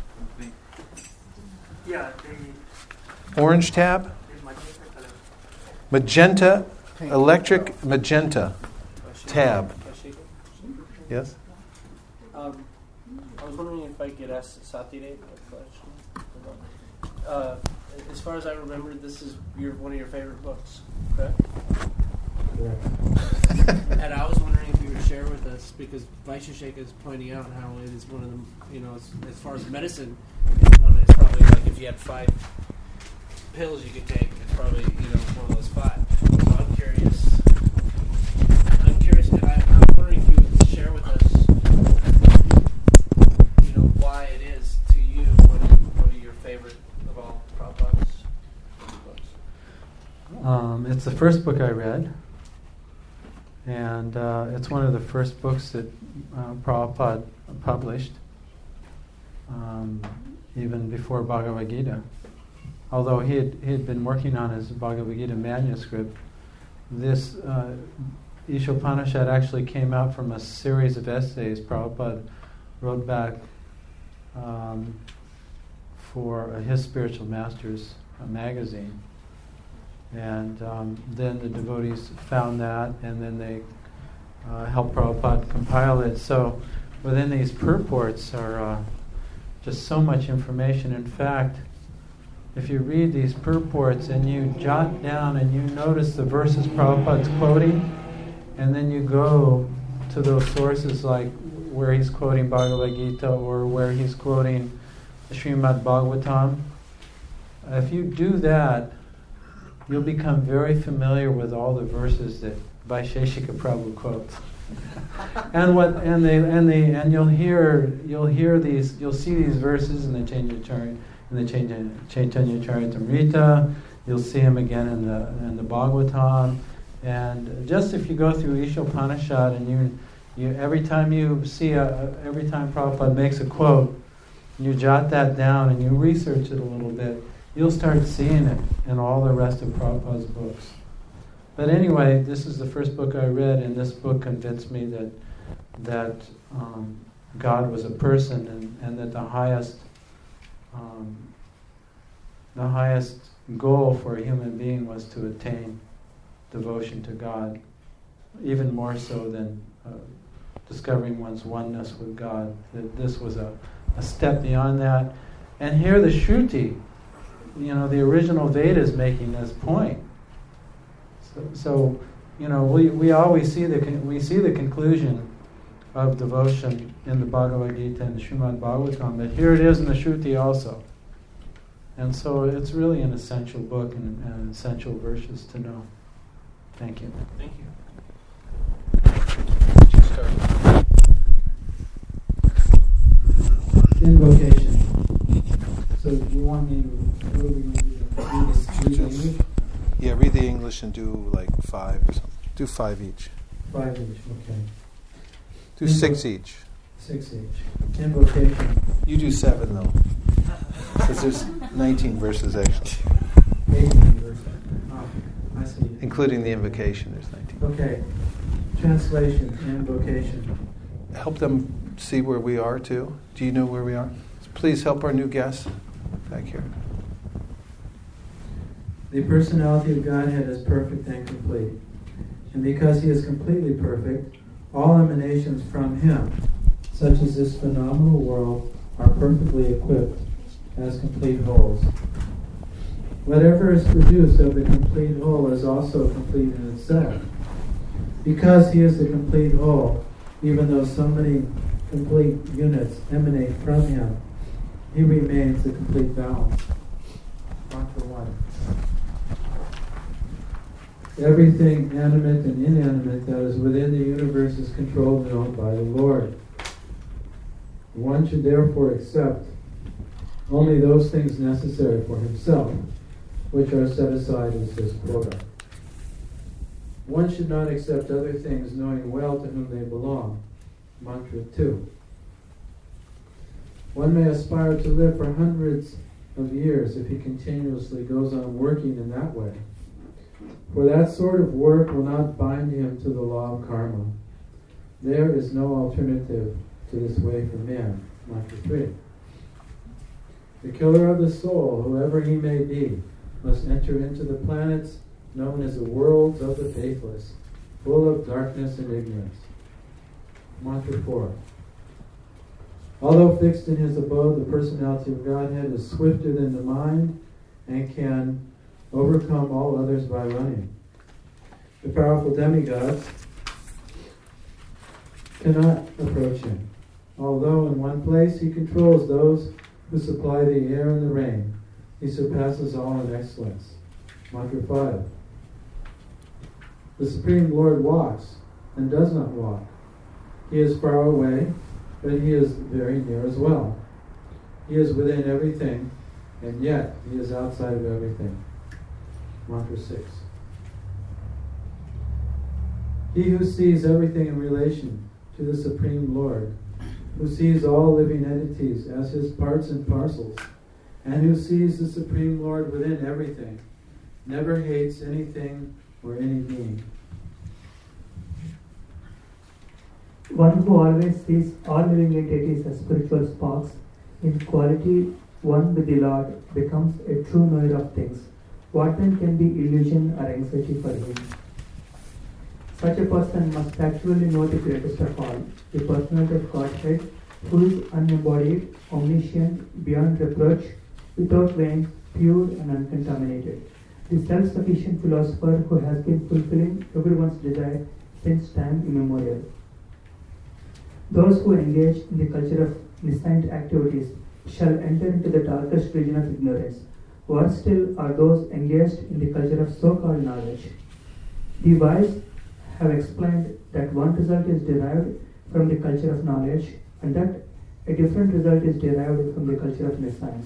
Speaker 8: Yeah.
Speaker 1: Orange tab? Magenta, electric magenta tab. Yes?
Speaker 8: Um, I was wondering if I could ask Satyadev a question. Uh, as far as I remember, this is your one of your favorite books, correct? And I was wondering if you would share with us, because Vaisheshika is pointing out how it is one of them, you know, as, as far as medicine, it's one it's probably like if you had five pills you could take, it's probably, you know, one of those five. So I'm curious, I'm curious, and I, I'm wondering if you would share with us, you know, why it is to you one of, one of your favorite of all Prabhupada's books.
Speaker 9: Um, it's the first book I read. And uh, it's one of the first books that uh, Prabhupada published, um, even before Bhagavad Gita. Although he had, he had been working on his Bhagavad Gita manuscript, this uh, Ishopanishad actually came out from a series of essays Prabhupada wrote back um, for his Spiritual Masters uh, magazine. And um, then the devotees found that, and then they uh, helped Prabhupada compile it. So within these purports are uh, just so much information. In fact, if you read these purports and you jot down and you notice the verses Prabhupada's quoting, and then you go to those sources like where he's quoting Bhagavad Gita or where he's quoting Srimad Bhagavatam, if you do that, you'll become very familiar with all the verses that Vaisheshika Prabhu quotes, and what and they and they and you'll hear you'll hear these you'll see these verses in the Chaitanya in the Chaitanya Charitamrita. You'll see them again in the in the Bhagavatam, and just if you go through Ishopanishad and you you every time you see a every time Prabhupada makes a quote, you jot that down and you research it a little bit. You'll start seeing it in all the rest of Prabhupada's books. But anyway, this is the first book I read, and this book convinced me that that um, God was a person, and, and that the highest um, the highest goal for a human being was to attain devotion to God, even more so than uh, discovering one's oneness with God. That this was a, a step beyond that. And here the Shruti, you know, the original Veda is making this point. So, so you know, we, we always see the con- we see the conclusion of devotion in the Bhagavad Gita and the Srimad Bhagavatam, but here it is in the Shruti also. And so it's really an essential book and, and essential verses to know. Thank you.
Speaker 8: Thank you.
Speaker 7: Invocation. So you want me to what are we going to do? Read the, read the English?
Speaker 1: Yeah, read the English and do like five or something. Do five each.
Speaker 7: Five each, okay.
Speaker 1: Do
Speaker 7: Invo-
Speaker 1: six each.
Speaker 7: Six each. Invocation.
Speaker 1: You do seven though, because there's nineteen verses actually.
Speaker 7: eighteen verses. Oh,
Speaker 9: I see.
Speaker 1: including the invocation. There's nineteen.
Speaker 9: Okay. Translation and vocation.
Speaker 1: Help them see where we are too. Do you know where we are? Please help our new guests back here.
Speaker 9: The personality of Godhead is perfect and complete. And because he is completely perfect, all emanations from him, such as this phenomenal world, are perfectly equipped as complete wholes. Whatever is produced of the complete whole is also complete in itself. Because he is the complete whole, even though so many complete units emanate from him, he remains the complete balance. One for one. Everything animate and inanimate that is within the universe is controlled and owned by the Lord. One should therefore accept only those things necessary for himself, which are set aside as his quota. One should not accept other things, knowing well to whom they belong. Mantra two. One may aspire to live for hundreds of years if he continuously goes on working in that way. For that sort of work will not bind him to the law of karma. There is no alternative to this way for man. Mantra three. The killer of the soul, whoever he may be, must enter into the planets known as the worlds of the faithless, full of darkness and ignorance. Mantra four. Although fixed in his abode, the personality of Godhead is swifter than the mind and can overcome all others by running. The powerful demigods cannot approach him. Although in one place he controls those who supply the air and the rain, he surpasses all in excellence. Mantra five. The Supreme Lord walks and does not walk. He is far away, but he is very near as well. He is within everything, and yet he is outside of everything. Mantra six. He who sees everything in relation to the Supreme Lord, who sees all living entities as his parts and parcels, and who sees the Supreme Lord within everything, never hates anything or any being.
Speaker 7: One who always sees all living entities as spiritual sparks, in quality one with the Lord, becomes a true knower of things. What then can be illusion or anxiety for him? Such a person must actually know the greatest of all, the personality of Godhead, who is unembodied, omniscient, beyond reproach, without veins, pure and uncontaminated. The self-sufficient philosopher who has been fulfilling everyone's desire since time immemorial. Those who engage in the culture of nescient activities shall enter into the darkest region of ignorance. Worse still are those engaged in the culture of so-called knowledge. The wise have explained that one result is derived from the culture of knowledge and that a different result is derived from the culture of nescience.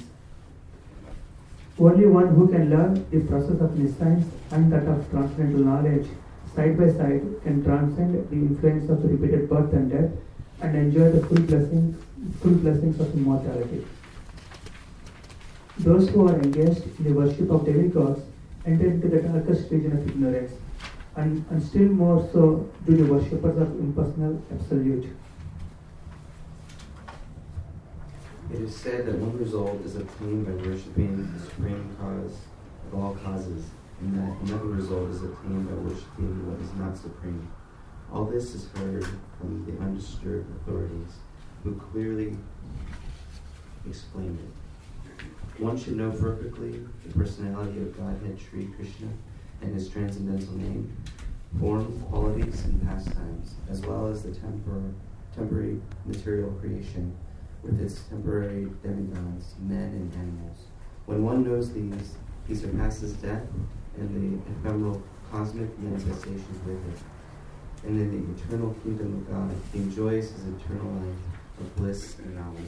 Speaker 7: Only one who can learn the process of nescience and that of transcendental knowledge side by side can transcend the influence of repeated birth and death and enjoy the full blessings, full blessings of immortality. Those who are engaged in the worship of demigods enter into the darkest region of ignorance, and, and still more so do the worshippers of impersonal absolute.
Speaker 10: It is said that one result is obtained by worshipping the supreme cause of all causes, and that another result is obtained by worshipping what is not supreme. All this is heard from the undisturbed authorities, who clearly explained it. One should know perfectly the personality of Godhead Sri Krishna and his transcendental name, form, qualities, and pastimes, as well as the tempor- temporary material creation with its temporary demigods, men and animals. When one knows these, he surpasses death and the ephemeral cosmic manifestations with it. And in the eternal kingdom of God, he enjoys his eternal life of bliss and knowledge.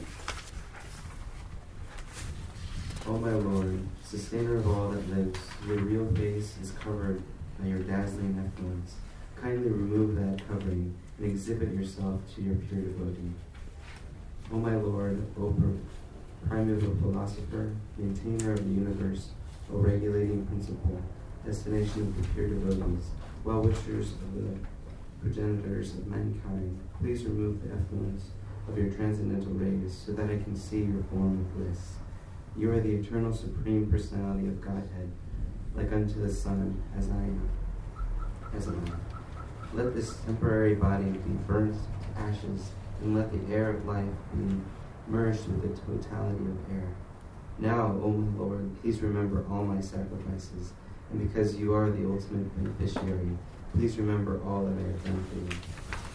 Speaker 10: O my Lord, sustainer of all that lives, your real face is covered by your dazzling effluence. Kindly remove that covering and exhibit yourself to your pure devotee. O my Lord, O primeval philosopher, maintainer of the universe, O regulating principle, destination of the pure devotees, well-wishers of the progenitors of mankind, please remove the effluence of your transcendental rays so that I can see your form of bliss. You are the eternal supreme personality of Godhead, like unto the sun, as I am, as am I. Let this temporary body be burnt to ashes, and let the air of life be merged with the totality of air. Now, O my Lord, please remember all my sacrifices, and because you are the ultimate beneficiary, please remember all that I have done for you.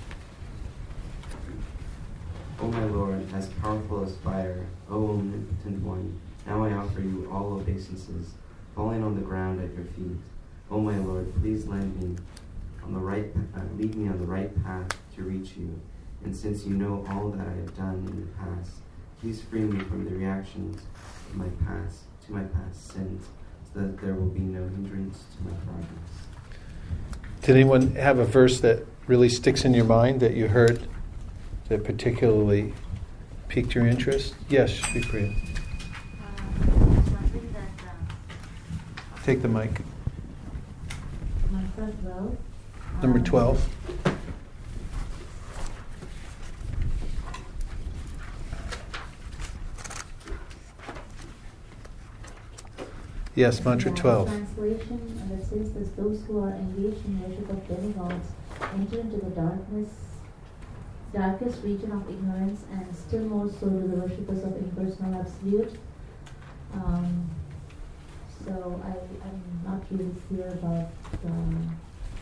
Speaker 10: O my Lord, as powerful as fire, O omnipotent one, now I offer you all obeisances, falling on the ground at your feet. O my Lord, please lend me on the right, uh, lead me on the right path to reach you. And since you know all that I have done in the past, please free me from the reactions of my past to my past sins, so that there will be no hindrance to my progress.
Speaker 1: Did anyone have a verse that really sticks in your mind that you heard that particularly piqued your interest? Yes, Shripriya. Take the mic.
Speaker 11: Mantra twelve.
Speaker 1: Number twelve. Yes, mantra
Speaker 11: Yeah,
Speaker 1: twelve.
Speaker 11: Translation uh, that says that those who are engaged in worship of demigods enter into the darkness, darkest region of ignorance, and still more so to the worshippers of impersonal absolute. Um, so I, I'm not really clear about. Um,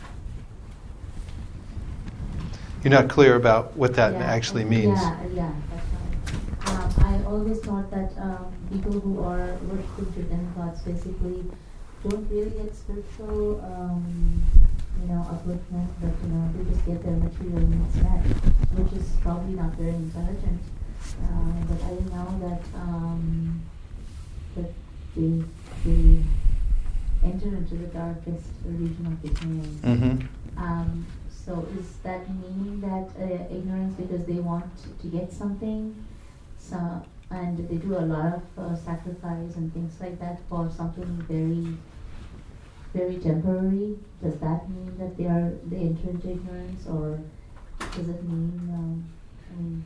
Speaker 1: You're not clear about what that
Speaker 11: yeah,
Speaker 1: actually means.
Speaker 11: Yeah, yeah, that's right. Um, I always thought that um, people who are worshipping to demigods basically don't really get spiritual, um, you know, upliftment, but you know, they just get their material needs met, which is probably not very intelligent. Uh, but I know that um, that they they enter into the darkest region of ignorance.
Speaker 1: Mm-hmm.
Speaker 11: Um, so is that meaning that uh, ignorance because they want to get something, so, and they do a lot of uh, sacrifice and things like that for something very, very temporary? Does that mean that they are they enter into ignorance, or does it mean? Um, I mean,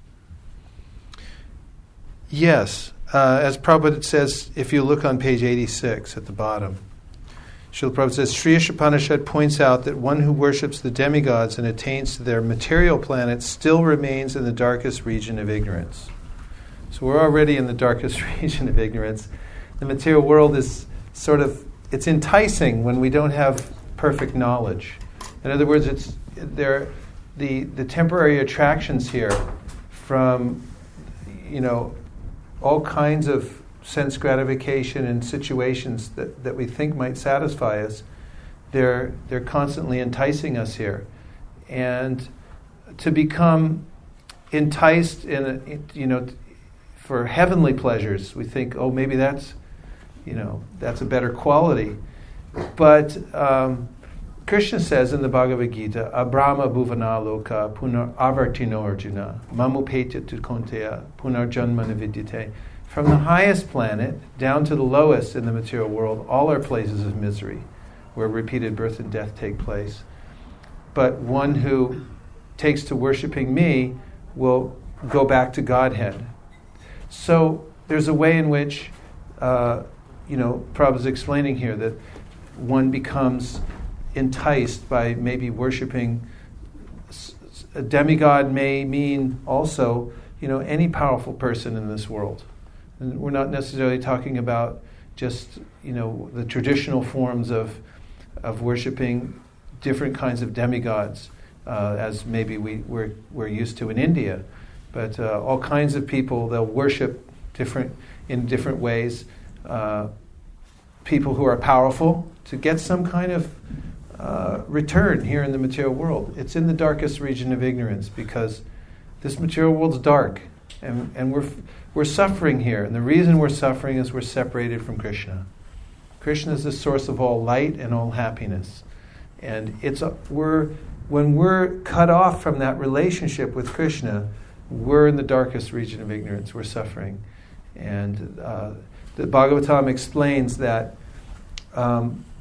Speaker 1: Yes. Uh, as Prabhupada says, if you look on page eighty-six at the bottom, Srila Prabhupada says, Sri Ishopanishad points out that one who worships the demigods and attains to their material planet still remains in the darkest region of ignorance. So we're already in the darkest region of ignorance. The material world is sort of, it's enticing when we don't have perfect knowledge. In other words, it's there, the the temporary attractions here from, you know, all kinds of sense gratification and situations that, that we think might satisfy us, they're they're constantly enticing us here. And to become enticed in, a, you know, for heavenly pleasures, we think, oh, maybe that's, you know, that's a better quality. But um, Krishna says in the Bhagavad Gita, Abrahma bhuvana loka punar avartino arjuna mamupetya tu konteya punar janmana vidyate. From the highest planet down to the lowest in the material world, all are places of misery where repeated birth and death take place. But one who takes to worshiping me will go back to Godhead. So there's a way in which, uh, you know, Prabhupada's explaining here that one becomes enticed by maybe worshiping a demigod. May mean also, you know, any powerful person in this world. And we're not necessarily talking about just, you know, the traditional forms of of worshiping different kinds of demigods, uh, as maybe we, we're, we're used to in India. But uh, all kinds of people, they'll worship different in different ways. Uh, people who are powerful to get some kind of uh, return here in the material world. It's in the darkest region of ignorance because this material world's dark, and, and we're we're suffering here. And the reason we're suffering is we're separated from Krishna. Krishna is the source of all light and all happiness, and it's a, we're when we're cut off from that relationship with Krishna, we're in the darkest region of ignorance. We're suffering, and uh, the Bhagavatam explains that um,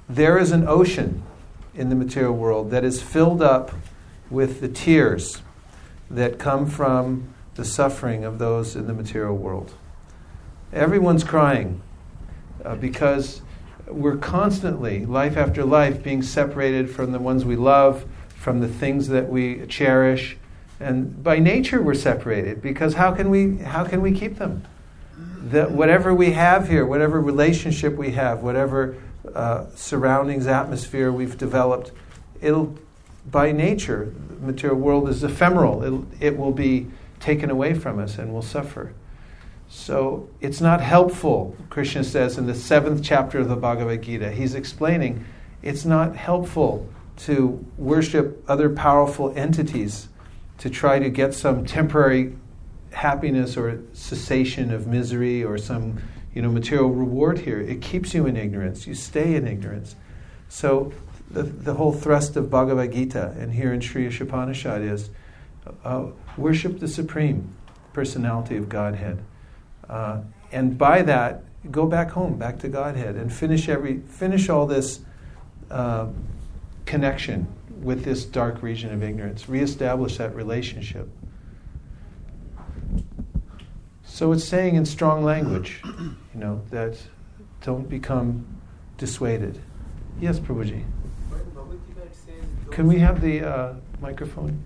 Speaker 1: there is an ocean in the material world that is filled up with the tears that come from the suffering of those in the material world. Everyone's crying uh, because we're constantly, life after life, being separated from the ones we love, from the things that we cherish, and by nature we're separated because how can we how can we keep them? The, whatever we have here, whatever relationship we have, whatever uh, surroundings, atmosphere we've developed, it'll by nature, the material world is ephemeral. It'll, it will be taken away from us and we'll suffer. So it's not helpful, Krishna says in the seventh chapter of the Bhagavad Gita. He's explaining it's not helpful to worship other powerful entities to try to get some temporary happiness or cessation of misery or some, you know, material reward here. It keeps you in ignorance. You stay in ignorance. So the, the whole thrust of Bhagavad Gita and here in Sri Ishopanishad is uh, worship the Supreme Personality of Godhead. Uh, and by that, go back home, back to Godhead, and finish every finish all this uh, connection with this dark region of ignorance. Reestablish that relationship. So it's saying in strong language, you know, that don't become dissuaded. Yes, Prabhuji. Can we have the uh, microphone?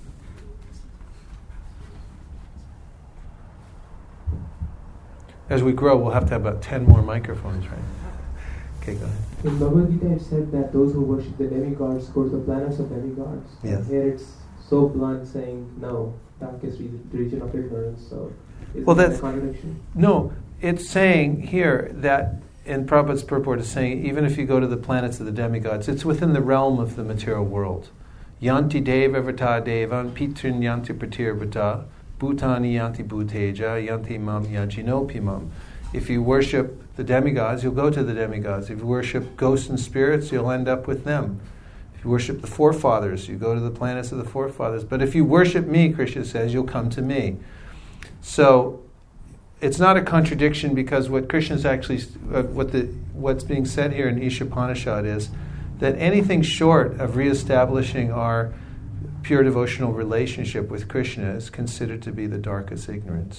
Speaker 1: As we grow, we'll have to have about ten more microphones, right? Okay, go ahead.
Speaker 12: In Bhagavad Gita, it said that those who worship the demigods go to the planets of demigods.
Speaker 1: Yes.
Speaker 12: Here it's so blunt, saying no, darkest re- region of ignorance. So, is
Speaker 1: well,
Speaker 12: that
Speaker 1: that's
Speaker 12: a contradiction?
Speaker 1: No, it's saying here that, and Prabhupada's purport is saying, even if you go to the planets of the demigods, it's within the realm of the material world. Yanti deva vrta devan pitrin yanti pratir vrta bhutani yanti bhuteja yanti mam yajinopimam. If you worship the demigods, you'll go to the demigods. If you worship ghosts and spirits, you'll end up with them. If you worship the forefathers, you go to the planets of the forefathers. But if you worship me, Krishna says, you'll come to me. So it's not a contradiction because what Krishna's actually, uh, what the what's being said here in Ishopanishad is that anything short of reestablishing our pure devotional relationship with Krishna is considered to be the darkest ignorance.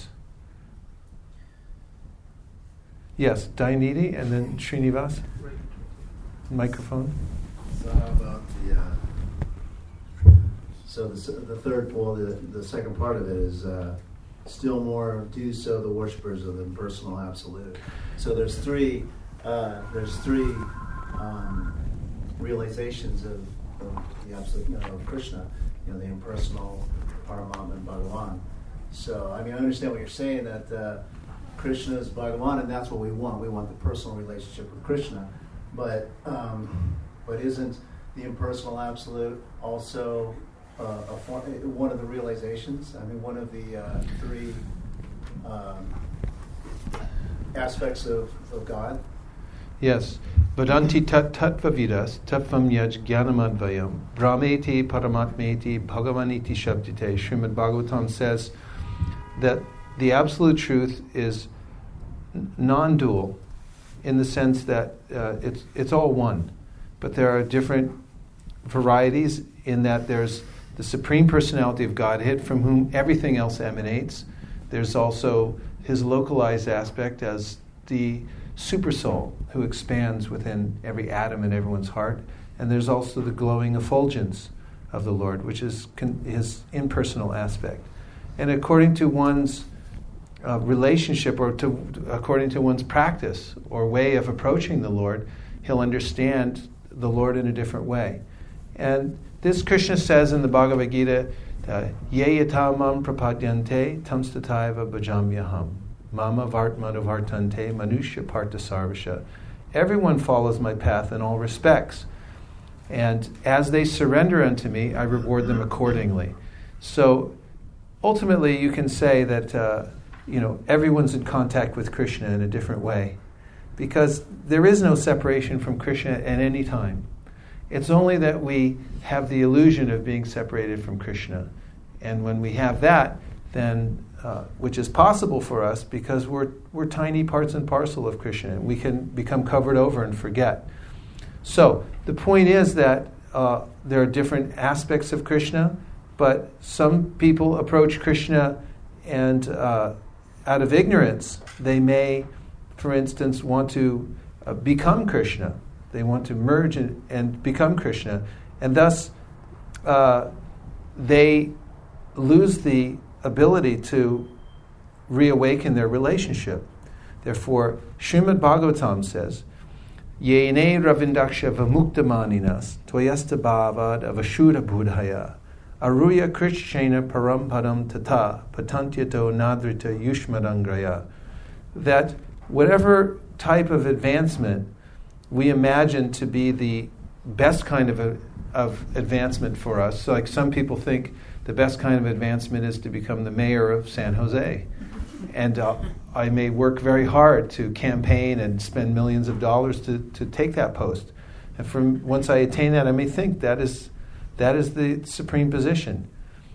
Speaker 1: Yes, Dayanidhi and then Srinivas. Microphone.
Speaker 13: So how about the, uh, so the, the third pole, the, the second part of it is uh, still more do so the worshippers of the impersonal absolute. So there's three, uh, there's three um, realizations of, of the absolute, you know, of Krishna, you know, the impersonal, Paramatma, and Bhagavan. So, I mean, I understand what you're saying, that uh, Krishna is Bhagavan, and that's what we want. We want the personal relationship with Krishna. But um, but isn't the impersonal absolute also uh, a form, one of the realizations? I mean, one of the uh, three um, aspects of, of God?
Speaker 1: Yes. Vadanti tat tattvavidas tattvam yaj jnanamadvayam brahmeti paramatmeti bhagavaniti shabdite. Srimad Bhagavatam says that the absolute truth is non-dual in the sense that uh, it's it's all one, but there are different varieties in that there's the Supreme Personality of Godhead from whom everything else emanates. There's also his localized aspect as the Supersoul who expands within every atom in everyone's heart. And there's also the glowing effulgence of the Lord, which is con- his impersonal aspect. And according to one's uh, relationship or to according to one's practice or way of approaching the Lord, he'll understand the Lord in a different way. And this Krishna says in the Bhagavad Gita, Ye yatamam prapadyante tamstataiva bhajamyaham. Mama vartmanu vartante manusya partha sarvasha. Everyone follows my path in all respects. And as they surrender unto me, I reward them accordingly. So ultimately you can say that uh, you know everyone's in contact with Krishna in a different way. Because there is no separation from Krishna at any time. It's only that we have the illusion of being separated from Krishna. And when we have that, then Uh, which is possible for us because we're we're tiny parts and parcel of Krishna. We can become covered over and forget. So the point is that uh, there are different aspects of Krishna, but some people approach Krishna and uh, out of ignorance, they may, for instance, want to uh, become Krishna. They want to merge and, and become Krishna. And thus, uh, they lose the ability to reawaken their relationship. Therefore, Srimad Bhagavatam says, Yene ravindaksha vamuktamaninas tvayasta bhavad avashura budhaya aruya krishchena parampadam tata patantyato nadrita yushmadangraya. That whatever type of advancement we imagine to be the best kind of a, of advancement for us, so like some people think the best kind of advancement is to become the mayor of San Jose. And uh, I may work very hard to campaign and spend millions of dollars to, to take that post. And from once I attain that, I may think that is that is the supreme position.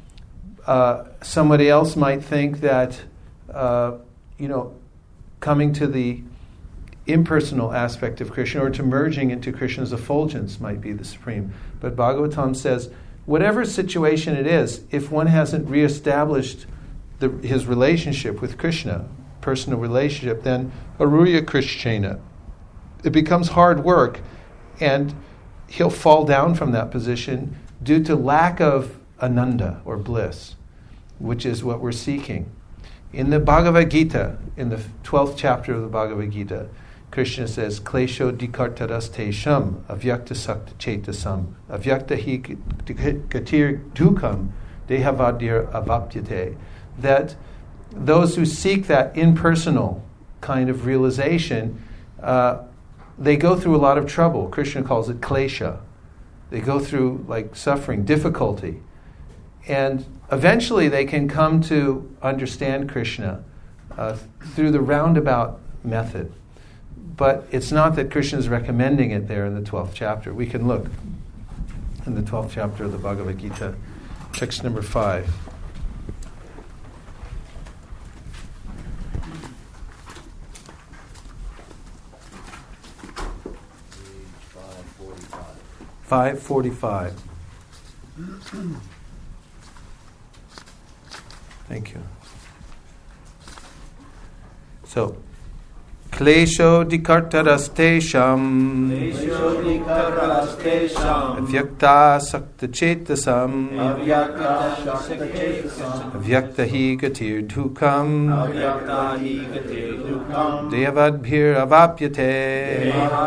Speaker 1: Uh, somebody else might think that uh, you know, coming to the impersonal aspect of Krishna or to merging into Krishna's effulgence might be the supreme. But Bhagavatam says, whatever situation it is, if one hasn't reestablished the, his relationship with Krishna, personal relationship, then aruya krishchena, it becomes hard work, and he'll fall down from that position due to lack of ananda or bliss, which is what we're seeking. In the Bhagavad Gita, in the twelfth chapter of the Bhagavad Gita, Krishna says, Klesho dikartaras tesham avyakta sakta chetasam avyakta hi gatir dukam dehavadir avapyate. That those who seek that impersonal kind of realization, uh, they go through a lot of trouble. Krishna calls it klesha. They go through like suffering, difficulty. And eventually they can come to understand Krishna uh, through the roundabout method. But it's not that Krishna is recommending it there in the twelfth chapter. We can look in the twelfth chapter of the Bhagavad Gita, text number five. five forty-five. Thank you. So, Klesho dikartarastesham
Speaker 6: Klesho dikartarastesham
Speaker 1: avyakta sakta chetasam
Speaker 6: Avyakta sakta chetasam
Speaker 1: avyakta hi gatir dhukam
Speaker 6: Avyakta hi gatir dhukam
Speaker 1: devadbhir avapyate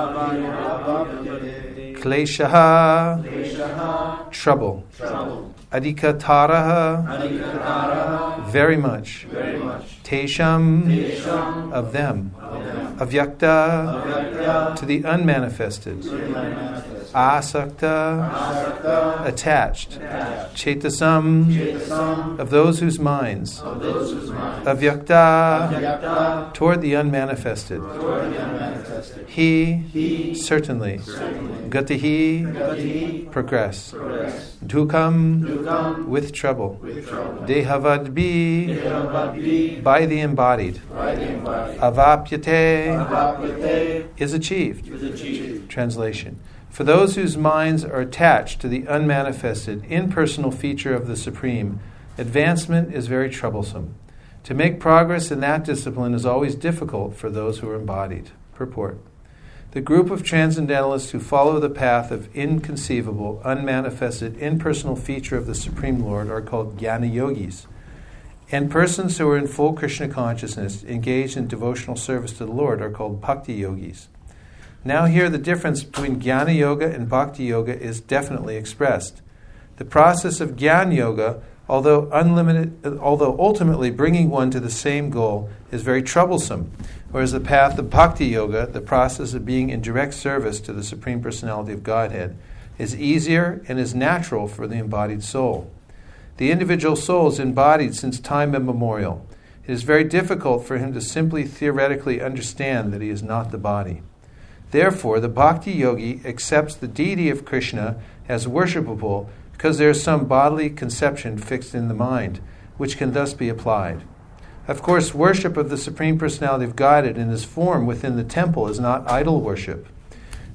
Speaker 6: Devadbhir
Speaker 1: kleshaha
Speaker 6: Kleshaha
Speaker 1: trouble
Speaker 6: Trouble
Speaker 1: adhikataraha
Speaker 6: Adhikataraha
Speaker 1: very much
Speaker 6: Very much
Speaker 1: Tesham,
Speaker 6: Tesham
Speaker 1: of them,
Speaker 6: of them.
Speaker 1: Avyakta,
Speaker 6: Avyakta
Speaker 1: to the unmanifested,
Speaker 6: to the unmanifested.
Speaker 1: Asakta,
Speaker 6: Asakta
Speaker 1: attached,
Speaker 6: attached.
Speaker 1: Chetasam,
Speaker 6: Chetasam
Speaker 1: of those whose minds,
Speaker 6: of those whose minds.
Speaker 1: Avyakta,
Speaker 6: Avyakta
Speaker 1: toward the unmanifested,
Speaker 6: toward the unmanifested.
Speaker 1: He,
Speaker 6: He
Speaker 1: certainly,
Speaker 6: certainly.
Speaker 1: Gatihi,
Speaker 6: Gatihi
Speaker 1: progress,
Speaker 6: progress.
Speaker 1: Dhukam,
Speaker 6: Dhukam
Speaker 1: with trouble,
Speaker 6: with trouble.
Speaker 1: Dehavadbi,
Speaker 6: Dehavadbi
Speaker 1: by the embodied,
Speaker 6: by the embodied.
Speaker 1: Avapyate,
Speaker 6: Avapyate
Speaker 1: is achieved.
Speaker 6: is achieved.
Speaker 1: Translation. For those whose minds are attached to the unmanifested, impersonal feature of the Supreme, advancement is very troublesome. To make progress in that discipline is always difficult for those who are embodied. Purport. The group of transcendentalists who follow the path of inconceivable, unmanifested, impersonal feature of the Supreme Lord are called Jnana Yogis. And persons who are in full Krishna consciousness, engaged in devotional service to the Lord, are called Bhakti Yogis. Now here the difference between Jnana Yoga and Bhakti Yoga is definitely expressed. The process of Jnana Yoga, although unlimited, although ultimately bringing one to the same goal, is very troublesome, whereas the path of Bhakti Yoga, the process of being in direct service to the Supreme Personality of Godhead, is easier and is natural for the embodied soul. The individual soul is embodied since time immemorial. It is very difficult for him to simply theoretically understand that he is not the body. Therefore, the Bhakti Yogi accepts the deity of Krishna as worshipable because there is some bodily conception fixed in the mind, which can thus be applied. Of course, worship of the Supreme Personality of Godhead in his form within the temple is not idol worship.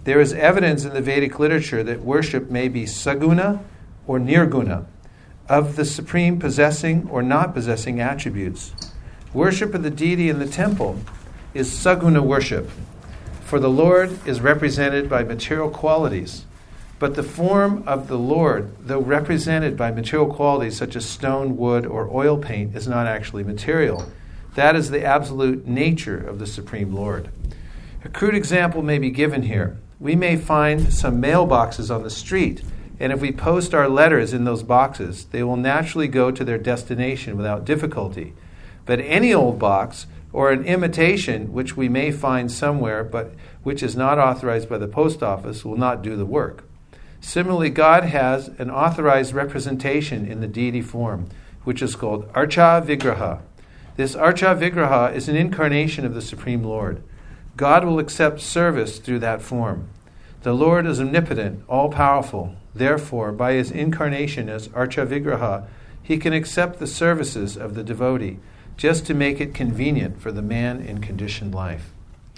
Speaker 1: There is evidence in the Vedic literature that worship may be saguna or nirguna, of the supreme possessing or not possessing attributes. Worship of the deity in the temple is saguna worship, for the Lord is represented by material qualities. But the form of the Lord, though represented by material qualities such as stone, wood, or oil paint, is not actually material. That is the absolute nature of the Supreme Lord. A crude example may be given here. We may find some mailboxes on the street, and if we post our letters in those boxes, they will naturally go to their destination without difficulty. But any old box, or an imitation which we may find somewhere but which is not authorized by the post office, will not do the work. Similarly, God has an authorized representation in the deity form, which is called Archa Vigraha. This Archa Vigraha is an incarnation of the Supreme Lord. God will accept service through that form. The Lord is omnipotent, all-powerful. Therefore, by his incarnation as Archa Vigraha, he can accept the services of the devotee, just to make it convenient for the man in conditioned life.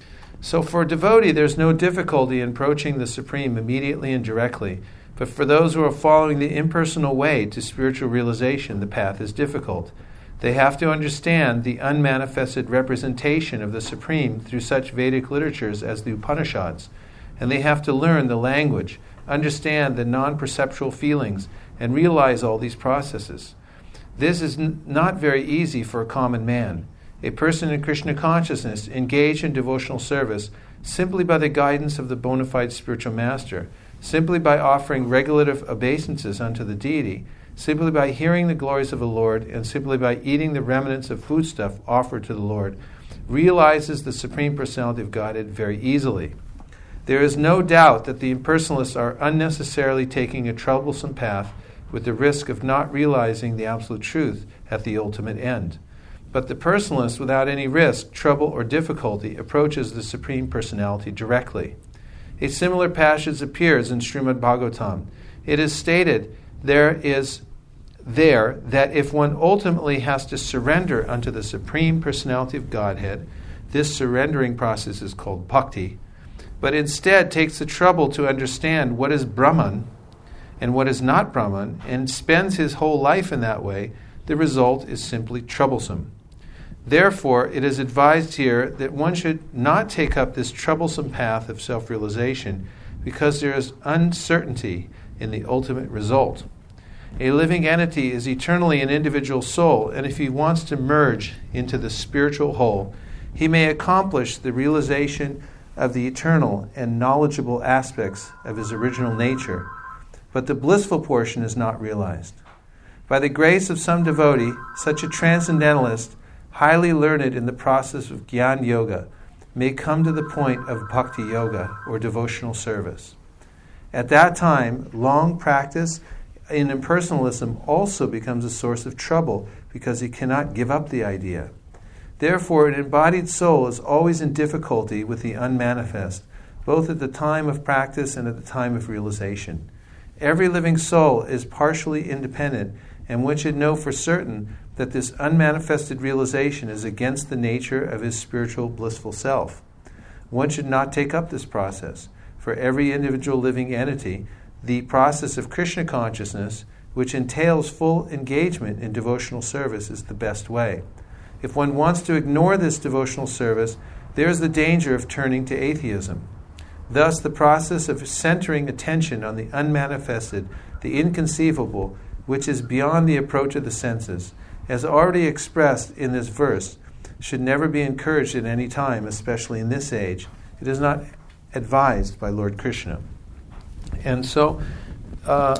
Speaker 1: So for a devotee, there's no difficulty in approaching the Supreme immediately and directly. But for those who are following the impersonal way to spiritual realization, the path is difficult. They have to understand the unmanifested representation of the Supreme through such Vedic literatures as the Upanishads. And they have to learn the language, understand the non-perceptual feelings, and realize all these processes. This is n- not very easy for a common man. A person in Krishna consciousness engaged in devotional service simply by the guidance of the bona fide spiritual master, simply by offering regulative obeisances unto the deity, simply by hearing the glories of the Lord, and simply by eating the remnants of foodstuff offered to the Lord, realizes the Supreme Personality of Godhead very easily. There is no doubt that the impersonalists are unnecessarily taking a troublesome path with the risk of not realizing the absolute truth at the ultimate end. But the personalist, without any risk, trouble, or difficulty, approaches the Supreme Personality directly. A similar passage appears in Srimad Bhagavatam. It is stated there is there that if one ultimately has to surrender unto the Supreme Personality of Godhead, this surrendering process is called bhakti, but instead takes the trouble to understand what is Brahman and what is not Brahman, and spends his whole life in that way, the result is simply troublesome. Therefore, it is advised here that one should not take up this troublesome path of self-realization, because there is uncertainty in the ultimate result. A living entity is eternally an individual soul, and if he wants to merge into the spiritual whole, he may accomplish the realization of the eternal and knowledgeable aspects of his original nature, but the blissful portion is not realized. By the grace of some devotee, such a transcendentalist, highly learned in the process of Jnana Yoga, may come to the point of Bhakti Yoga, or devotional service. At that time, long practice in impersonalism also becomes a source of trouble, because he cannot give up the idea. Therefore, an embodied soul is always in difficulty with the unmanifest, both at the time of practice and at the time of realization. Every living soul is partially independent, and one should know for certain that this unmanifested realization is against the nature of his spiritual blissful self. One should not take up this process. For every individual living entity, the process of Krishna consciousness, which entails full engagement in devotional service, is the best way. If one wants to ignore this devotional service, there is the danger of turning to atheism. Thus, the process of centering attention on the unmanifested, the inconceivable, which is beyond the approach of the senses, as already expressed in this verse, should never be encouraged at any time, especially in this age. It is not advised by Lord Krishna. And so, uh,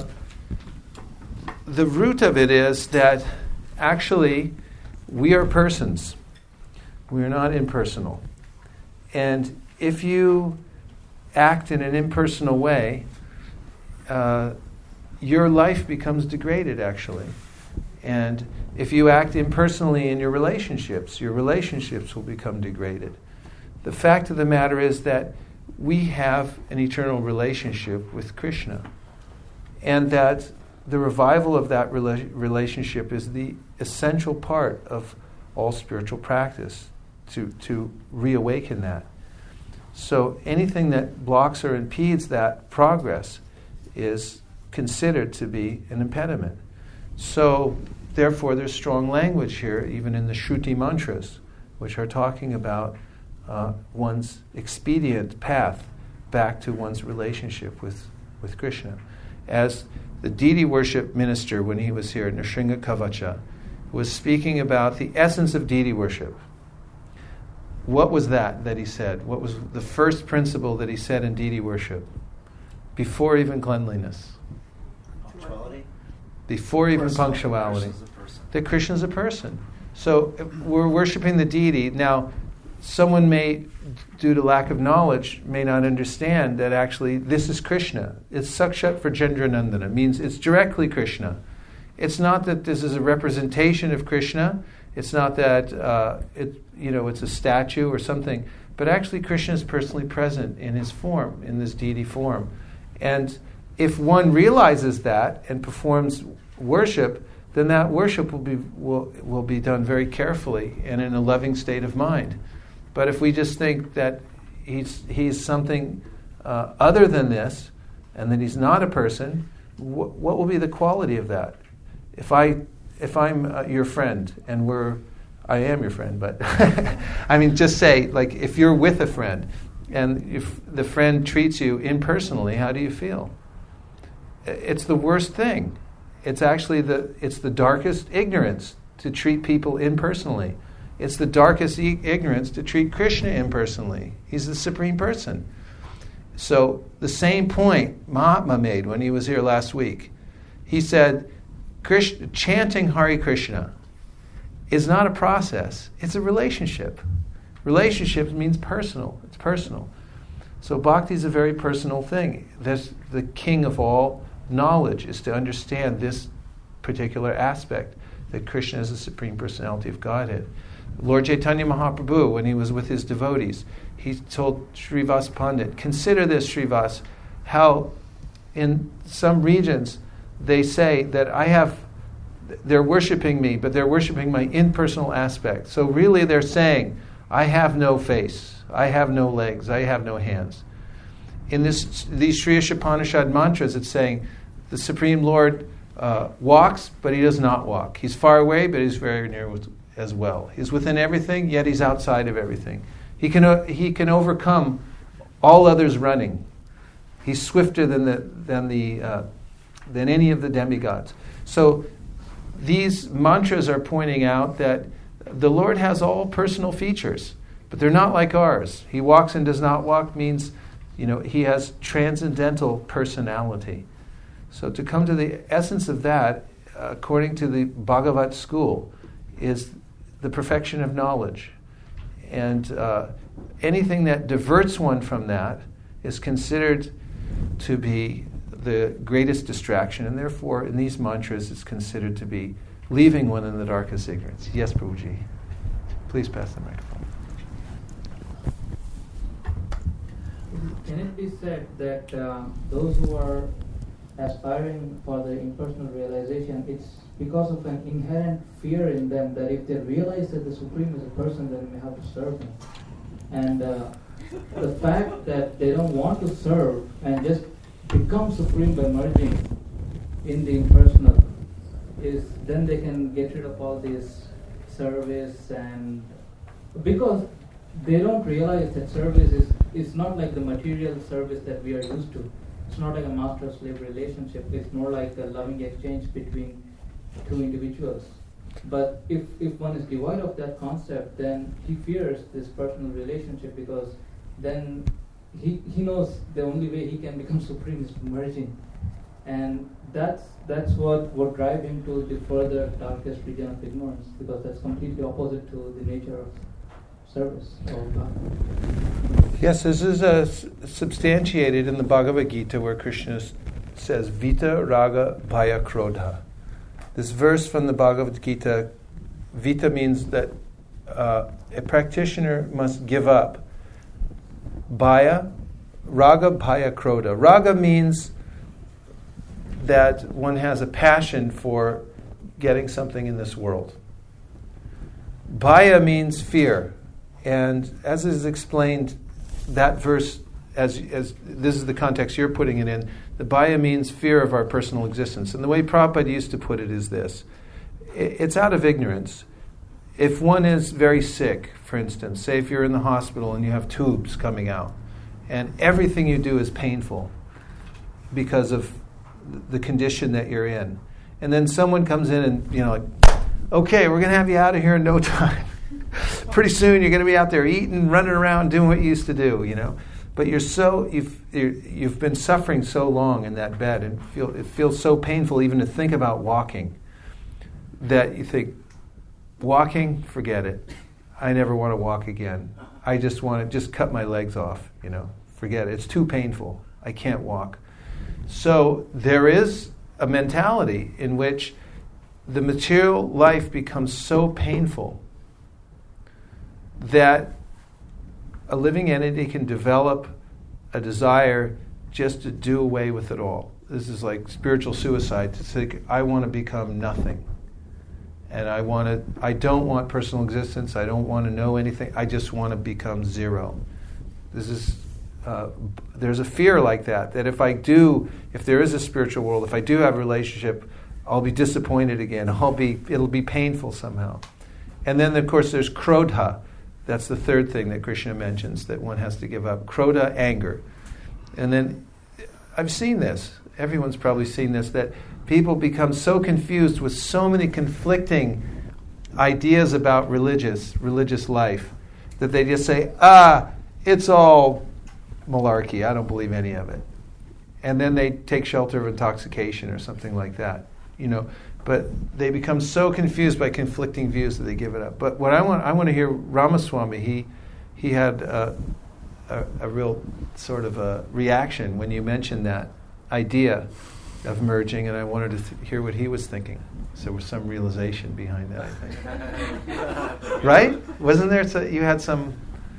Speaker 1: the root of it is that actually we are persons. We are not impersonal. And if you act in an impersonal way, uh, your life becomes degraded, actually. And if you act impersonally in your relationships, your relationships will become degraded. The fact of the matter is that we have an eternal relationship with Krishna, and that the revival of that rela- relationship is the essential part of all spiritual practice, to, to reawaken that. So anything that blocks or impedes that progress is considered to be an impediment. So therefore there's strong language here, even in the Shruti mantras, which are talking about uh, one's expedient path back to one's relationship with, with Krishna. As the deity worship minister, when he was here, Nrsinga Kavacha, was speaking about the essence of deity worship. What was that that he said? What was the first principle that he said in deity worship? Before even cleanliness.
Speaker 13: Punctuality?
Speaker 1: Before even
Speaker 13: Personal.
Speaker 1: punctuality.
Speaker 13: Krishna's a person.
Speaker 1: That Krishna's a person. So if we're worshiping the deity. Now, someone may, due to lack of knowledge, may not understand that actually this is Krishna. It's Sakshat Vrajendra Nandana. It means it's directly Krishna. It's not that this is a representation of Krishna. It's not that uh, it, you know, it's a statue or something. But actually Krishna is personally present in his form, in this deity form. And if one realizes that and performs worship, then that worship will be will will be done very carefully and in a loving state of mind. But if we just think that he's he's something uh, other than this, and that he's not a person, wh- what will be the quality of that? If I if I'm uh, your friend and we're I am your friend, but I mean, just say like if you're with a friend and if the friend treats you impersonally, how do you feel? It's the worst thing. It's actually the it's the darkest ignorance to treat people impersonally. It's the darkest e- ignorance to treat Krishna impersonally. He's the Supreme Person. So the same point Mahatma made when he was here last week. He said, Krishna, chanting Hare Krishna is not a process. It's a relationship. Relationship means personal. It's personal. So bhakti is a very personal thing. That's the king of all knowledge, is to understand this particular aspect, that Krishna is the Supreme Personality of Godhead. Lord Chaitanya Mahaprabhu, when he was with his devotees, he told Srivas Pandit, consider this, Srivas, how in some regions they say that I have, they're worshiping me, but they're worshiping my impersonal aspect. So really they're saying, I have no face, I have no legs, I have no hands. In this, these Sri Ishopanishad mantras, it's saying the Supreme Lord uh, walks, but he does not walk. He's far away, but he's very near with, as well. He's within everything, yet he's outside of everything. He can uh, he can overcome all others running. He's swifter than the than the uh, than any of the demigods. So these mantras are pointing out that the Lord has all personal features, but they're not like ours. He walks and does not walk means, you know, he has transcendental personality. So to come to the essence of that, according to the Bhagavat school, is the perfection of knowledge. And uh, anything that diverts one from that is considered to be the greatest distraction, and therefore in these mantras it's considered to be leaving one in the darkest ignorance. Yes, Prabhuji. Please pass the microphone.
Speaker 7: Can it be said that um, those who are aspiring for the impersonal realization, it's because of an inherent fear in them that if they realize that the Supreme is a person, then they have to serve him. And uh, the fact that they don't want to serve and just become Supreme by merging in the impersonal is then they can get rid of all this service, and because they don't realize that service is, is not like the material service that we are used to. It's not like a master-slave relationship. It's more like a loving exchange between two individuals. But if, if one is devoid of that concept, then he fears this personal relationship, because then he he knows the only way he can become supreme is merging. And that's that's what would drive him to the further darkest region of ignorance, because that's completely opposite to the nature of service of God.
Speaker 1: Yes, this is uh, substantiated in the Bhagavad Gita, where Krishna says, Vita Raga Bhaya Krodha. This verse from the Bhagavad Gita, Vita means that uh, a practitioner must give up Bhaya, Raga Bhaya Krodha. Raga means that one has a passion for getting something in this world. Bhaya means fear. And as is explained that verse, as as this is the context you're putting it in, the bhaya means fear of our personal existence. And the way Prabhupada used to put it is this: it's out of ignorance. If one is very sick, for instance, say if you're in the hospital and you have tubes coming out, and everything you do is painful because of the condition that you're in, and then someone comes in and, you know, like, okay, we're going to have you out of here in no time. Pretty soon you're going to be out there eating, running around, doing what you used to do, you know. But you're so you've you're, you've been suffering so long in that bed, and feel it feels so painful even to think about walking, that you think, walking, forget it. I never want to walk again. I just want to just cut my legs off, you know. Forget it. It's too painful. I can't walk. So there is a mentality in which the material life becomes so painful that a living entity can develop a desire just to do away with it all. This is like spiritual suicide, to think, I want to become nothing. And I want to, I don't want personal existence, I don't want to know anything, I just want to become zero. This is, uh, there's a fear like that, that if I do, if there is a spiritual world, if I do have a relationship, I'll be disappointed again, I'll be, it'll be painful somehow. And then, of course, there's krodha. That's the third thing that Krishna mentions that one has to give up. Krodha, anger. And then, I've seen this, everyone's probably seen this, that people become so confused with so many conflicting ideas about religious, religious life, that they just say, ah, it's all malarkey, I don't believe any of it. And then they take shelter of intoxication or something like that, you know. But they become so confused by conflicting views that they give it up. But what I want, I want to hear Ramaswamy. He, he had a, a, a real sort of a reaction when you mentioned that idea of merging, and I wanted to th- hear what he was thinking. So there was some realization behind that, I think. Right? Wasn't there? So you had some.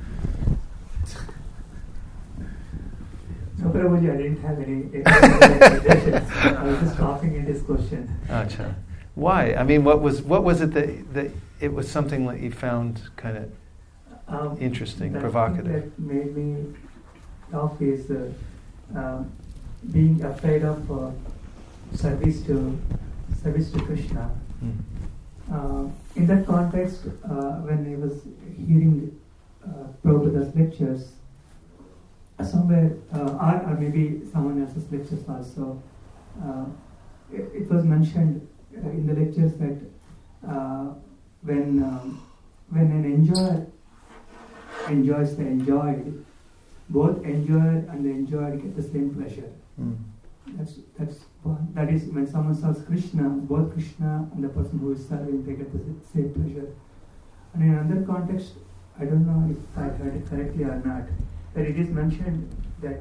Speaker 7: No, Prabhuji, I didn't have any expectations. I was just laughing at his question.
Speaker 1: Acha. Why? I mean, what was what was it that, that it was something that you found kind of um, interesting,
Speaker 7: that
Speaker 1: provocative?
Speaker 7: Thing that made me laugh is uh, um, being afraid of uh, service to service to Krishna.
Speaker 1: Mm.
Speaker 7: Uh, in that context, uh, when I was hearing uh, Prabhupada's lectures, somewhere, uh, or, or maybe someone else's lectures also, uh, it, it was mentioned uh, in the lectures that uh, when um, when an enjoyer enjoys the enjoyed, both enjoyer and the enjoyed get the same pleasure.
Speaker 1: Mm.
Speaker 7: That's that's one. That is, when someone serves Krishna, both Krishna and the person who is serving, they get the same pleasure. And in another context, I don't know if I heard it correctly or not, that it is mentioned that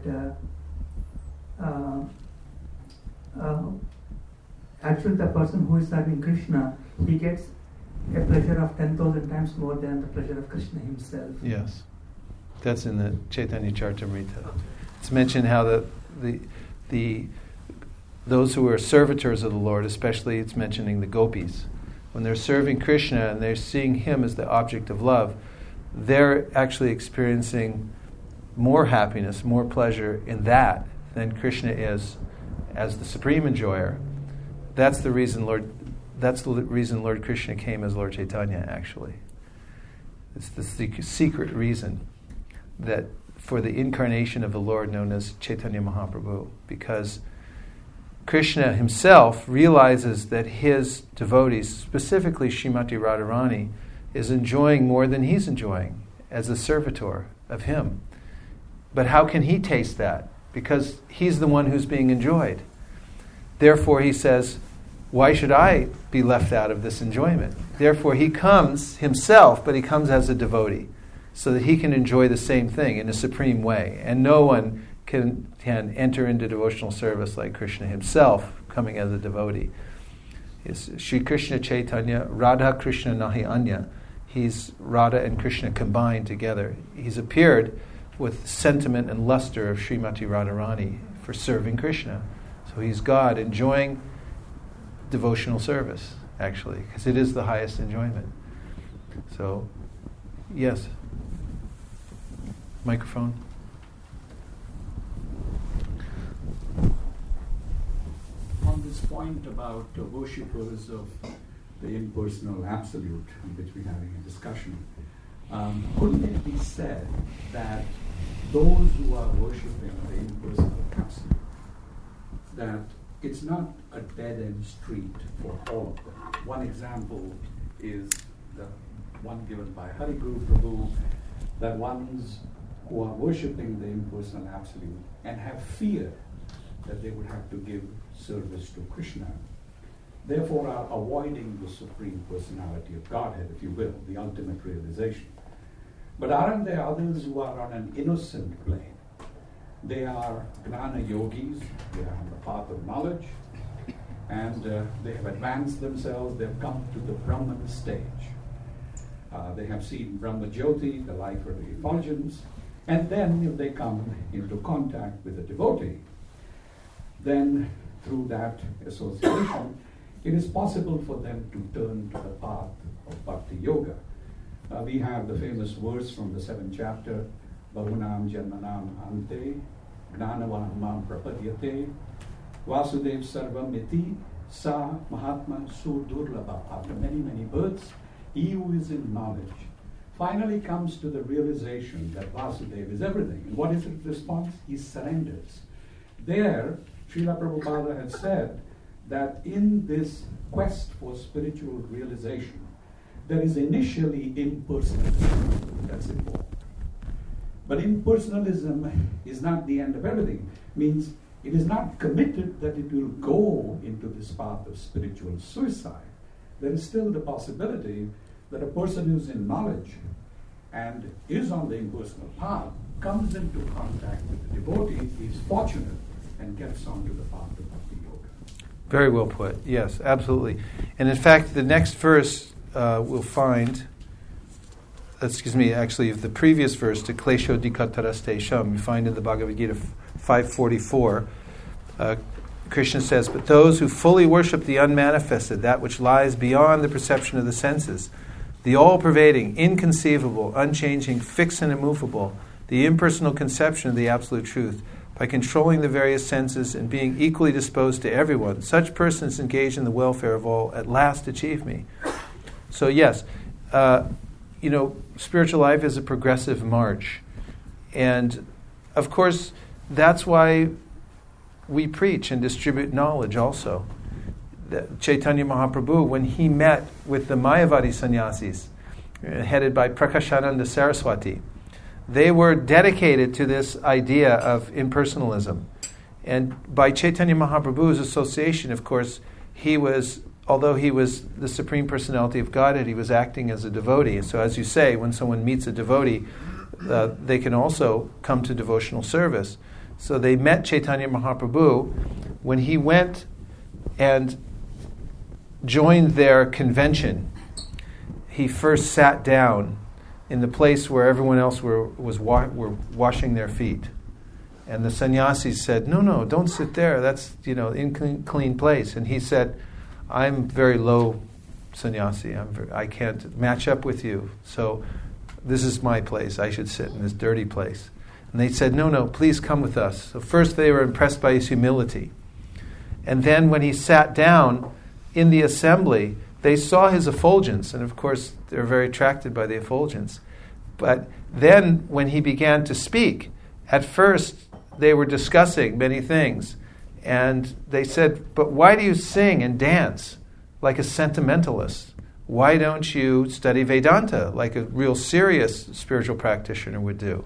Speaker 7: uh, uh, uh, actually the person who is serving Krishna, he gets a pleasure of ten thousand times more than the pleasure of Krishna himself.
Speaker 1: Yes. That's in the Chaitanya Charitamrita. It's mentioned how the, the, the those who are servitors of the Lord, especially it's mentioning the gopis, when they're serving Krishna and they're seeing him as the object of love, they're actually experiencing more happiness, more pleasure in that than Krishna is as the supreme enjoyer. That's the reason Lord that's the reason Lord Krishna came as Lord Chaitanya, actually. It's the secret reason that for the incarnation of the Lord known as Chaitanya Mahaprabhu, because Krishna himself realizes that his devotees, specifically Srimati Radharani, is enjoying more than he's enjoying as a servitor of him. But how can he taste that? Because he's the one who's being enjoyed. Therefore, he says, why should I be left out of this enjoyment? Therefore, he comes himself, but he comes as a devotee, so that he can enjoy the same thing in a supreme way. And no one can, can enter into devotional service like Krishna himself, coming as a devotee. It's Sri Krishna Chaitanya, Radha Krishna Nahi Anya. He's Radha and Krishna combined together. He's appeared with sentiment and luster of Srimati Radharani for serving Krishna. So he's God enjoying devotional service, actually, because it is the highest enjoyment. So, yes. Microphone.
Speaker 3: Prabhupada's point about uh, worshippers of the impersonal absolute, in which we're having a discussion, um, couldn't it be said that those who are worshipping the impersonal absolute, that it's not a dead-end street for all of them? One example is the one given by Hari Guru Prabhu, that ones who are worshipping the impersonal absolute and have fear that they would have to give service to Krishna, therefore are avoiding the Supreme Personality of Godhead, if you will, the ultimate realization. But aren't there others who are on an innocent plane? They are Gnana yogis, they are on the path of knowledge, and uh, they have advanced themselves, they've come to the Brahman stage. Uh, they have seen Brahma Jyoti, the life of the effulgence, and then if they come into contact with a devotee, then through that association, it is possible for them to turn to the path of Bhakti Yoga. Uh, we have the famous verse from the seventh chapter, Bahunam Janmanam Ante, Gnanavanamam Prapadyate, Vasudev Sarvam Iti, Sa Mahatma Sudurlabha. After many, many births, he who is in knowledge finally comes to the realization that Vasudeva is everything. And what is his response? He surrenders. There, Srila Prabhupada had said that in this quest for spiritual realization, there is initially impersonalism that's involved. But impersonalism is not the end of everything. It means it is not committed that it will go into this path of spiritual suicide. There is still the possibility that a person who's in knowledge and is on the impersonal path comes into contact with the devotee, is fortunate, and gets onto the path of Bhakti Yoga.
Speaker 1: Very well put. Yes, absolutely. And in fact, the next verse uh, we'll find, excuse me, actually, the previous verse, to Klesho Dikataraste Sham, you find in the Bhagavad Gita five forty-four, uh, Krishna says, but those who fully worship the unmanifested, that which lies beyond the perception of the senses, the all-pervading, inconceivable, unchanging, fixed and immovable, the impersonal conception of the absolute truth, by controlling the various senses and being equally disposed to everyone, such persons engaged in the welfare of all at last achieve me. So yes, uh, you know, spiritual life is a progressive march. And of course, that's why we preach and distribute knowledge also. The Chaitanya Mahaprabhu, when he met with the Mayavadi sannyasis, uh, headed by Prakashananda Saraswati, they were dedicated to this idea of impersonalism. And by Chaitanya Mahaprabhu's association, of course, he was, although he was the Supreme Personality of Godhead, he was acting as a devotee. So as you say, when someone meets a devotee, uh, they can also come to devotional service. So they met Chaitanya Mahaprabhu. When he went and joined their convention, he first sat down in the place where everyone else were was wa- were washing their feet, and the sannyasis said, "No, no, don't sit there. That's you know in clean place." And he said, "I'm very low sannyasi. I'm very, I can't match up with you. So this is my place. I should sit in this dirty place." And they said, "No, no, please come with us." So first they were impressed by his humility, and then when he sat down in the assembly, they saw his effulgence, and of course they were very attracted by the effulgence. But then when he began to speak, at first they were discussing many things, and they said, "But why do you sing and dance like a sentimentalist? Why don't you study Vedanta like a real serious spiritual practitioner would do?"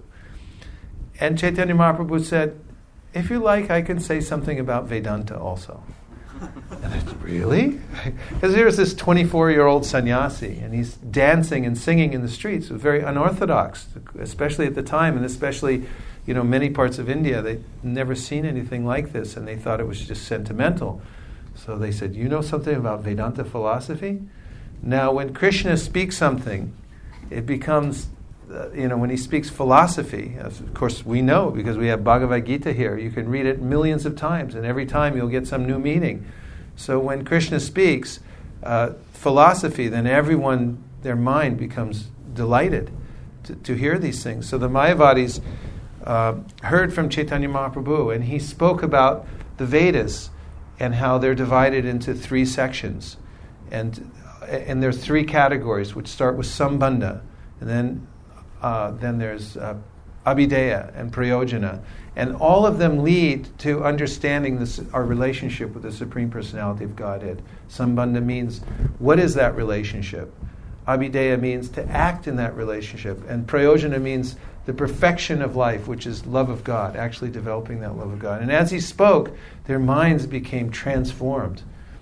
Speaker 1: And Chaitanya Mahaprabhu said, "If you like, I can say something about Vedanta also." And I said, "Really?" Because here's this twenty-four-year-old sannyasi, and he's dancing and singing in the streets. It was very unorthodox, especially at the time, and especially, you know, many parts of India. They'd never seen anything like this, and they thought it was just sentimental. So they said, "You know something about Vedanta philosophy?" Now, when Krishna speaks something, it becomes, uh, you know, when he speaks philosophy, as of course we know because we have Bhagavad Gita here. You can read it millions of times, and every time you'll get some new meaning. So when Krishna speaks uh, philosophy, then everyone, their mind becomes delighted to, to hear these things. So the Mayavadis uh, heard from Chaitanya Mahaprabhu, and he spoke about the Vedas and how they're divided into three sections. And and there's three categories, which start with Sambandha, and then uh, then there's uh, Abhideya and Prayojana. And all of them lead to understanding this, our relationship with the Supreme Personality of Godhead. Sambandha means, what is that relationship? Abhideya means to act in that relationship. And Prayojana means the perfection of life, which is love of God, actually developing that love of God. And as he spoke, their minds became transformed.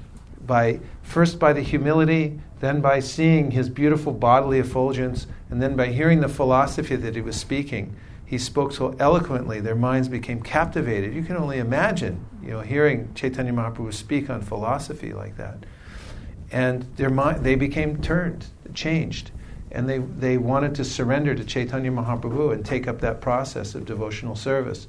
Speaker 1: By first by the humility, then by seeing his beautiful bodily effulgence, and then by hearing the philosophy that he was speaking. He spoke so eloquently, their minds became captivated. You can only imagine, you know, hearing Chaitanya Mahaprabhu speak on philosophy like that. And their mind, they became turned, changed, and they, they wanted to surrender to Chaitanya Mahaprabhu and take up that process of devotional service.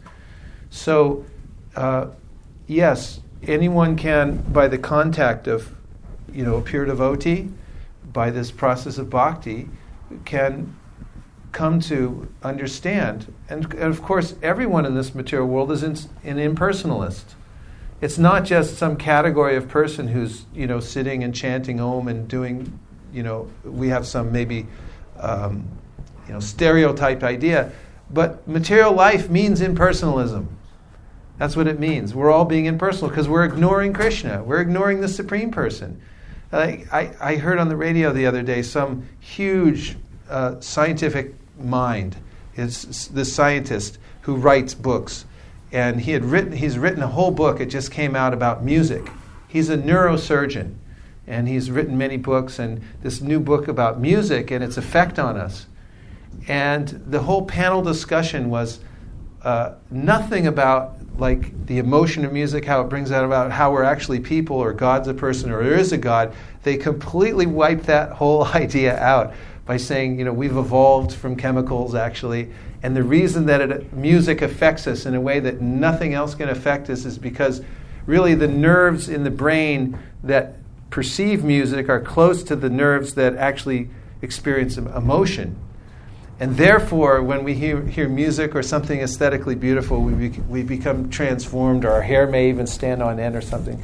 Speaker 1: So, uh, yes, anyone can, by the contact of, you know, a pure devotee, by this process of bhakti, can come to understand. And, and of course, everyone in this material world is in, an impersonalist. It's not just some category of person who's, you know, sitting and chanting Om and doing, you know, we have some maybe, um, you know, stereotyped idea. But material life means impersonalism. That's what it means. We're all being impersonal because we're ignoring Krishna. We're ignoring the Supreme Person. I, I, I heard on the radio the other day some huge uh, scientific mind. It's this scientist who writes books. And he had written, he's written a whole book. It just came out about music. He's a neurosurgeon. And he's written many books. And this new book about music and its effect on us. And the whole panel discussion was uh, nothing about like the emotion of music, how it brings that about, how we're actually people, or God's a person, or there is a God. They completely wiped that whole idea out by saying, you know, we've evolved from chemicals, actually. And the reason that it, music affects us in a way that nothing else can affect us is because really the nerves in the brain that perceive music are close to the nerves that actually experience emotion. And therefore, when we hear, hear music or something aesthetically beautiful, we, be, we become transformed, or our hair may even stand on end or something.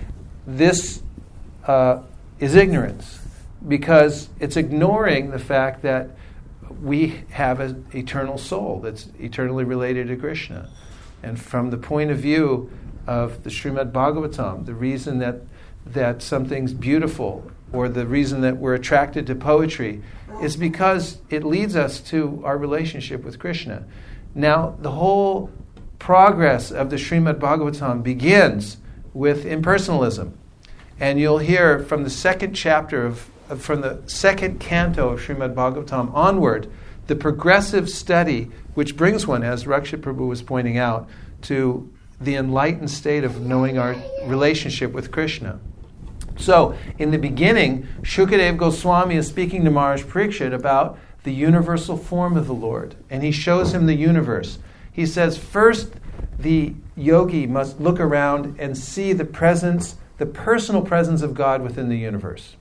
Speaker 1: This uh, is ignorance, because it's ignoring the fact that we have an eternal soul that's eternally related to Krishna. And from the point of view of the Srimad Bhagavatam, the reason that, that something's beautiful, or the reason that we're attracted to poetry, is because it leads us to our relationship with Krishna. Now, the whole progress of the Srimad Bhagavatam begins with impersonalism. And you'll hear from the second chapter of, of from the second canto of Srimad Bhagavatam onward, the progressive study which brings one, as Rakshit Prabhu was pointing out, to the enlightened state of knowing our relationship with Krishna. So, in the beginning, Shukadeva Goswami is speaking to Maharaj Parikshit about the universal form of the Lord. And he shows him the universe. He says, first, the yogi must look around and see the presence, the personal presence of God within the universe.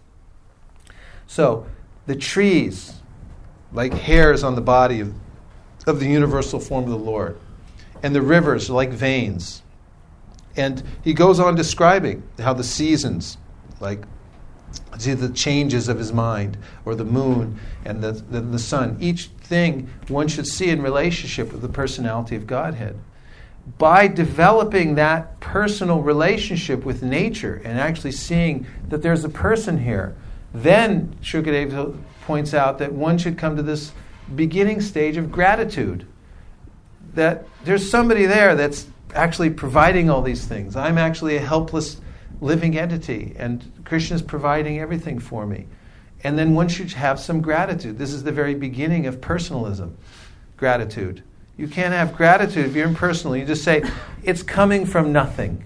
Speaker 1: So, the trees, like hairs on the body of, of the universal form of the Lord. And the rivers, like veins. And he goes on describing how the seasons, like see the changes of his mind, or the moon and the, the, the sun. Each thing one should see in relationship with the personality of Godhead. By developing that personal relationship with nature and actually seeing that there's a person here, then Shukadeva points out that one should come to this beginning stage of gratitude. That there's somebody there that's actually providing all these things. I'm actually a helpless living entity, and Krishna's providing everything for me. And then one should have some gratitude. This is the very beginning of personalism, gratitude. You can't have gratitude if you're impersonal. You just say, it's coming from nothing.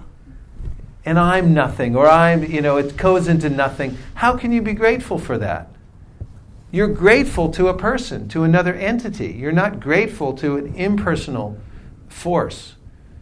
Speaker 1: And I'm nothing, or I'm, you know, it goes into nothing. How can you be grateful for that? You're grateful to a person, to another entity. You're not grateful to an impersonal force.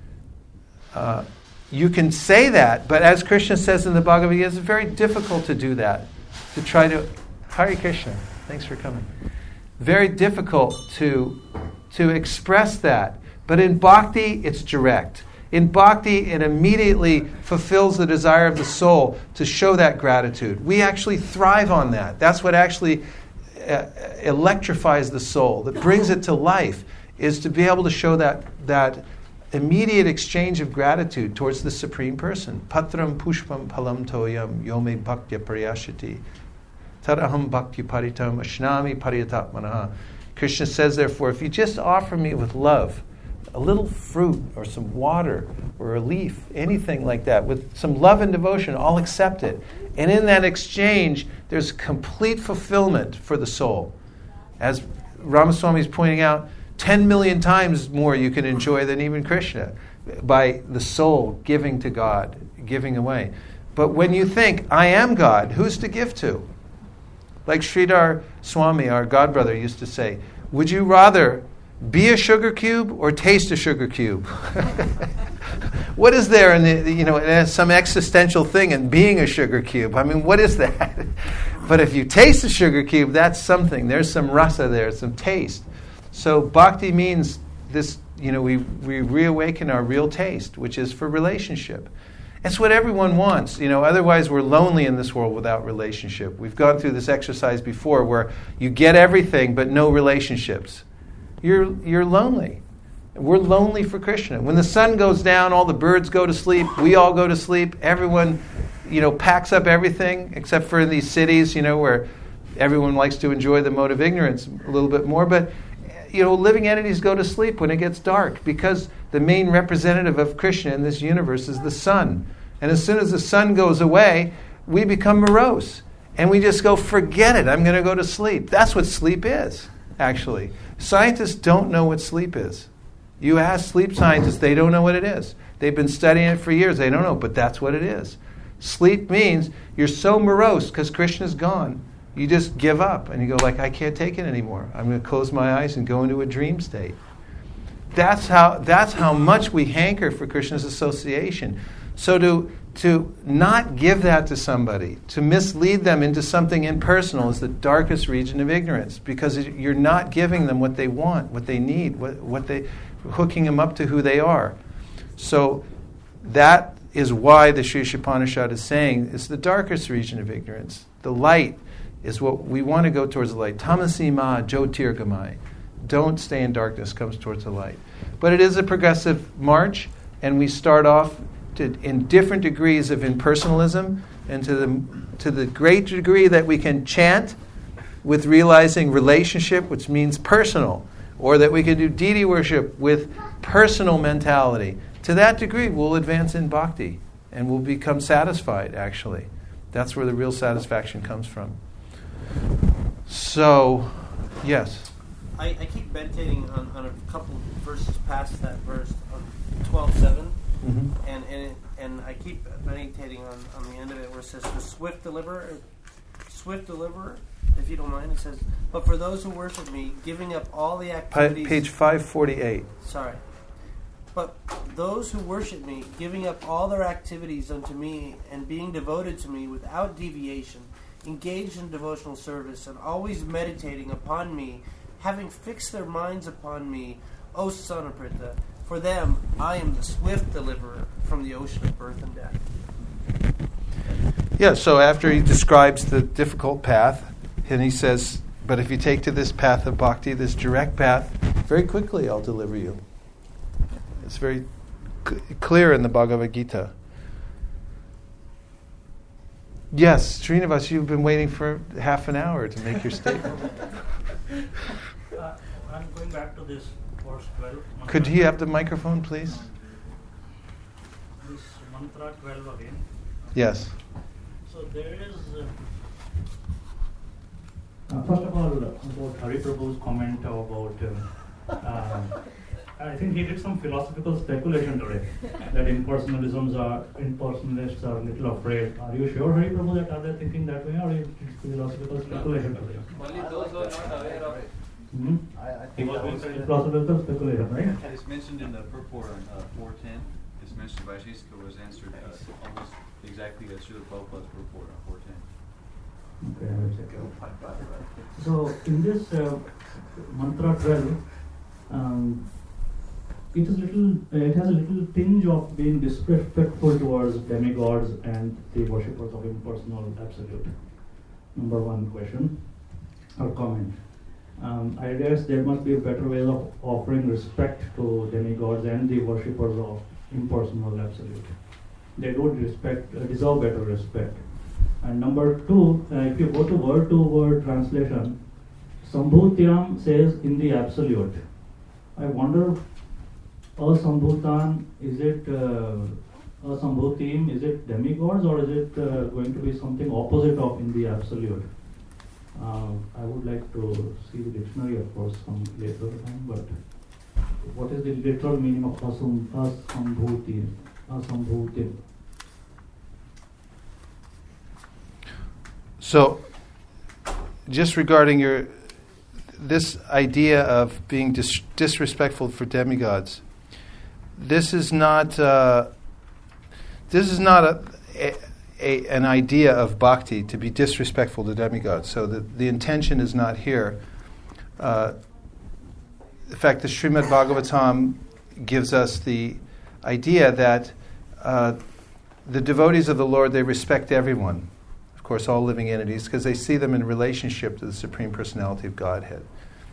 Speaker 1: Uh, You can say that, but as Krishna says in the Bhagavad Gita, it's very difficult to do that. To try to... Hare Krishna, thanks for coming. Very difficult to, to express that. But in bhakti, it's direct. In bhakti, it immediately fulfills the desire of the soul to show that gratitude. We actually thrive on that. That's what actually uh, electrifies the soul, that brings it to life, is to be able to show that that immediate exchange of gratitude towards the Supreme Person. Patram pushpam palam toyam yome bhaktya prayashati taraham bhakti paritam ashnami pariyatatmanaha. Krishna says, therefore, if you just offer me with love, a little fruit or some water or a leaf, anything like that, with some love and devotion, I'll accept it. And in that exchange, there's complete fulfillment for the soul. As Ramaswamy is pointing out, ten million times more you can enjoy than even Krishna by the soul giving to God, giving away. But when you think, I am God, who's to give to? Like Sridhar Swami, our godbrother, used to say, would you rather be a sugar cube or taste a sugar cube? What is there in the, you know, some existential thing in being a sugar cube? I mean, what is that? But if you taste a sugar cube, that's something. There's some rasa there, some taste. So bhakti means this, you know, we, we reawaken our real taste, which is for relationship. It's what everyone wants. You know, otherwise we're lonely in this world without relationship. We've gone through this exercise before where you get everything but no relationships. You're you're lonely. We're lonely for Krishna. When the sun goes down, all the birds go to sleep, we all go to sleep, everyone, you know, packs up everything, except for in these cities, you know, where everyone likes to enjoy the mode of ignorance a little bit more. But, you know, living entities go to sleep when it gets dark because the main representative of Krishna in this universe is the sun. And as soon as the sun goes away, we become morose. And we just go, forget it, I'm going to go to sleep. That's what sleep is, actually. Scientists don't know what sleep is. You ask sleep scientists, they don't know what it is. They've been studying it for years, they don't know, but that's what it is. Sleep means you're so morose because Krishna's gone. You just give up and you go like, I can't take it anymore. I'm going to close my eyes and go into a dream state. That's how that's how much we hanker for Krishna's association. So to to not give that to somebody, to mislead them into something impersonal is the darkest region of ignorance, because you're not giving them what they want, what they need, what, what they hooking them up to who they are. So that is why the Sri Upanishad is saying it's the darkest region of ignorance. The light is what we want to go towards the light. Tamasi ma jyotirgamai. Don't stay in darkness, comes towards the light. But it is a progressive march, and we start off to, in different degrees of impersonalism, and to the to the great degree that we can chant with realizing relationship, which means personal, or that we can do deity worship with personal mentality. To that degree, we'll advance in bhakti, and we'll become satisfied, actually. That's where the real satisfaction comes from. So, yes?
Speaker 8: I, I keep meditating on, on a couple verses past that verse, on twelve seven, mm-hmm. and and, it, and I keep meditating on, on the end of it where it says, the swift deliverer, swift deliverer, if you don't mind, it says, but for those who worship me, giving up all the activities...
Speaker 1: Page five forty-eight.
Speaker 8: Sorry. But those who worship me, giving up all their activities unto me, and being devoted to me without deviation, engaged in devotional service, and always meditating upon me, having fixed their minds upon me, O son of Pritha, for them I am the swift deliverer from the ocean of birth and death.
Speaker 1: Yeah, so after he describes the difficult path, and he says, but if you take to this path of bhakti, this direct path, very quickly I'll deliver you. It's very c- clear in the Bhagavad Gita. Yes, Srinivas, you've been waiting for half an hour to make your statement.
Speaker 14: uh, I'm going back to this verse twelve.
Speaker 1: Could he have the microphone, please?
Speaker 14: This mantra twelve again.
Speaker 1: Yes.
Speaker 14: So there is, uh, uh, first of all, about Hari Prabhu's comment about, uh, uh, I think he did some philosophical speculation today, that impersonalisms are, impersonalists are a little afraid. Are you sure, Hari Prabhu, that are they thinking that way, or is it philosophical speculation today?
Speaker 2: Only those who are not aware of it.
Speaker 14: Mm-hmm. I, I think it was philosophical speculation, right?
Speaker 2: It's mentioned in the purport on uh, four ten. It's mentioned by Vaisheshika was answered uh, almost exactly as Srila Prabhupada's purport on four ten.
Speaker 14: Okay, I will check. So in this uh, mantra twelve, um, it is little. Uh, it has a little tinge of being disrespectful towards demigods and the worshippers of impersonal absolute. Number one question or comment. Um, I guess there must be a better way of offering respect to demigods and the worshippers of impersonal absolute. They don't respect, uh, deserve better respect. And number two, uh, if you go to word-to-word translation, Sambhutyam says in the absolute. I wonder, Asambhutan, is it uh, Asambhutim, is it demigods, or is it uh, going to be something opposite of in the absolute? Uh, I would like to see the dictionary, of course, some later time, but what is the literal meaning of asam, asambhutim? Asambhutim.
Speaker 1: So, just regarding your this idea of being dis- disrespectful for demigods, this is not uh, this is not a, a, a an idea of bhakti to be disrespectful to demigods. So the the intention is not here. Uh, in fact, the Srimad Bhagavatam gives us the idea that uh, the devotees of the Lord, they respect everyone. Of course, all living entities, because they see them in relationship to the Supreme Personality of Godhead.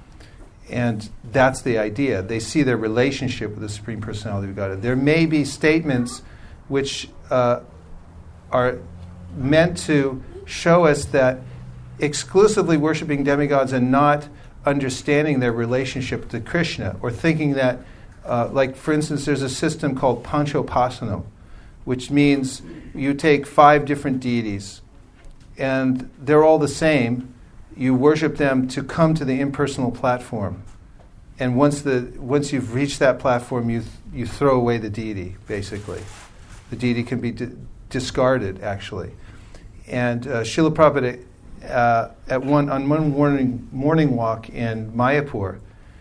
Speaker 1: And that's the idea. They see their relationship with the Supreme Personality of Godhead. There may be statements which uh, are meant to show us that exclusively worshiping demigods and not understanding their relationship to Krishna, or thinking that, uh, like for instance, there's a system called Panchopasana, which means you take five different deities, and they're all the same. You worship them to come to the impersonal platform, and once the once you've reached that platform, you th- you throw away the deity. Basically, the deity can be di- discarded actually. And uh, Srila Prabhupada uh, at one on one morning morning walk in Mayapur,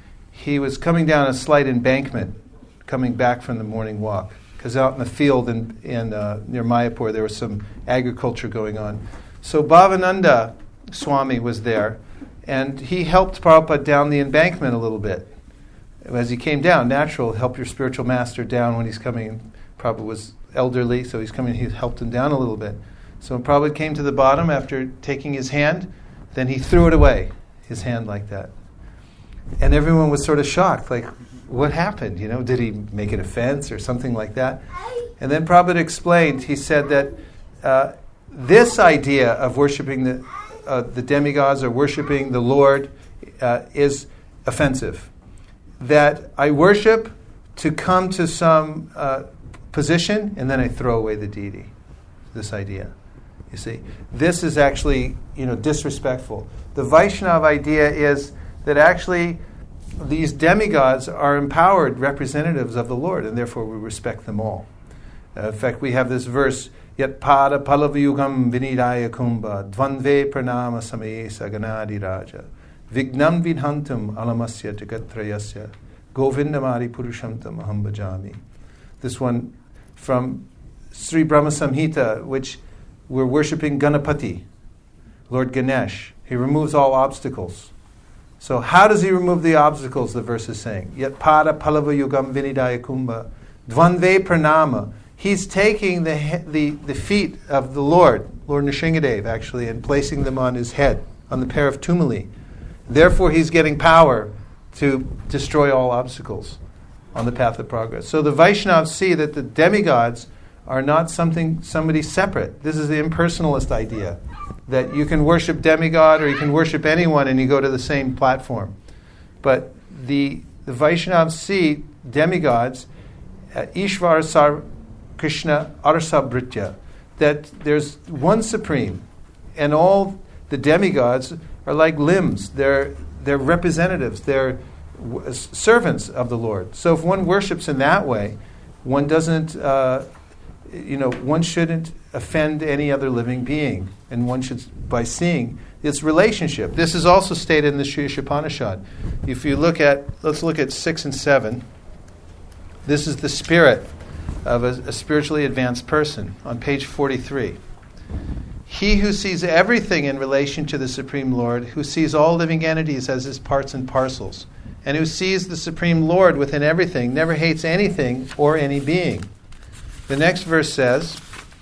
Speaker 1: he was coming down a slight embankment, coming back from the morning walk, because out in the field in, in uh, near Mayapur there was some agriculture going on. So Bhavananda Swami was there, and he helped Prabhupada down the embankment a little bit. As he came down, natural, help your spiritual master down when he's coming. Prabhupada was elderly, so he's coming, he helped him down a little bit. So when Prabhupada came to the bottom after taking his hand, then he threw it away, his hand like that. And everyone was sort of shocked, like, what happened? You know, did he make an offense or something like that? And then Prabhupada explained, he said that uh, this idea of worshiping the uh, the demigods or worshiping the Lord uh, is offensive. That I worship to come to some uh, position and then I throw away the deity. This idea, you see, this is actually, you know, disrespectful. The Vaishnava idea is that actually these demigods are empowered representatives of the Lord, and therefore we respect them all. Uh, in fact, we have this verse, Yat pada palavayugam vinidaya kumbha dvandve pranama samaye saganadi raja vignam vidhantam alamasya jagatrayasya govindamari purushantam aham bhajami. This one from Sri Brahma Samhita, which we're worshipping Ganapati, Lord Ganesh. He removes all obstacles. So how does he remove the obstacles, the verse is saying? Yat pada palavayugam vinidaya kumbha dvandve pranama. He's taking the, the the feet of the Lord, Lord Nrsingadev actually, and placing them on his head, on the pair of tumuli. Therefore he's getting power to destroy all obstacles on the path of progress. So the Vaishnavas see that the demigods are not something somebody separate. This is the impersonalist idea, that you can worship demigod or you can worship anyone and you go to the same platform. But the, the Vaishnavas see demigods, uh, Ishvara Sar Krishna Arsabritya, that there's one supreme, and all the demigods are like limbs. They're they're representatives. They're w- servants of the Lord. So if one worships in that way, one doesn't, uh, you know, one shouldn't offend any other living being, and one should, by seeing its relationship. This is also stated in the Sri Upanishad. If you look at, let's look at six and seven. This is the spirit of a, a spiritually advanced person on page forty-three. He who sees everything in relation to the Supreme Lord, who sees all living entities as his parts and parcels, and who sees the Supreme Lord within everything, never hates anything or any being. The next verse says,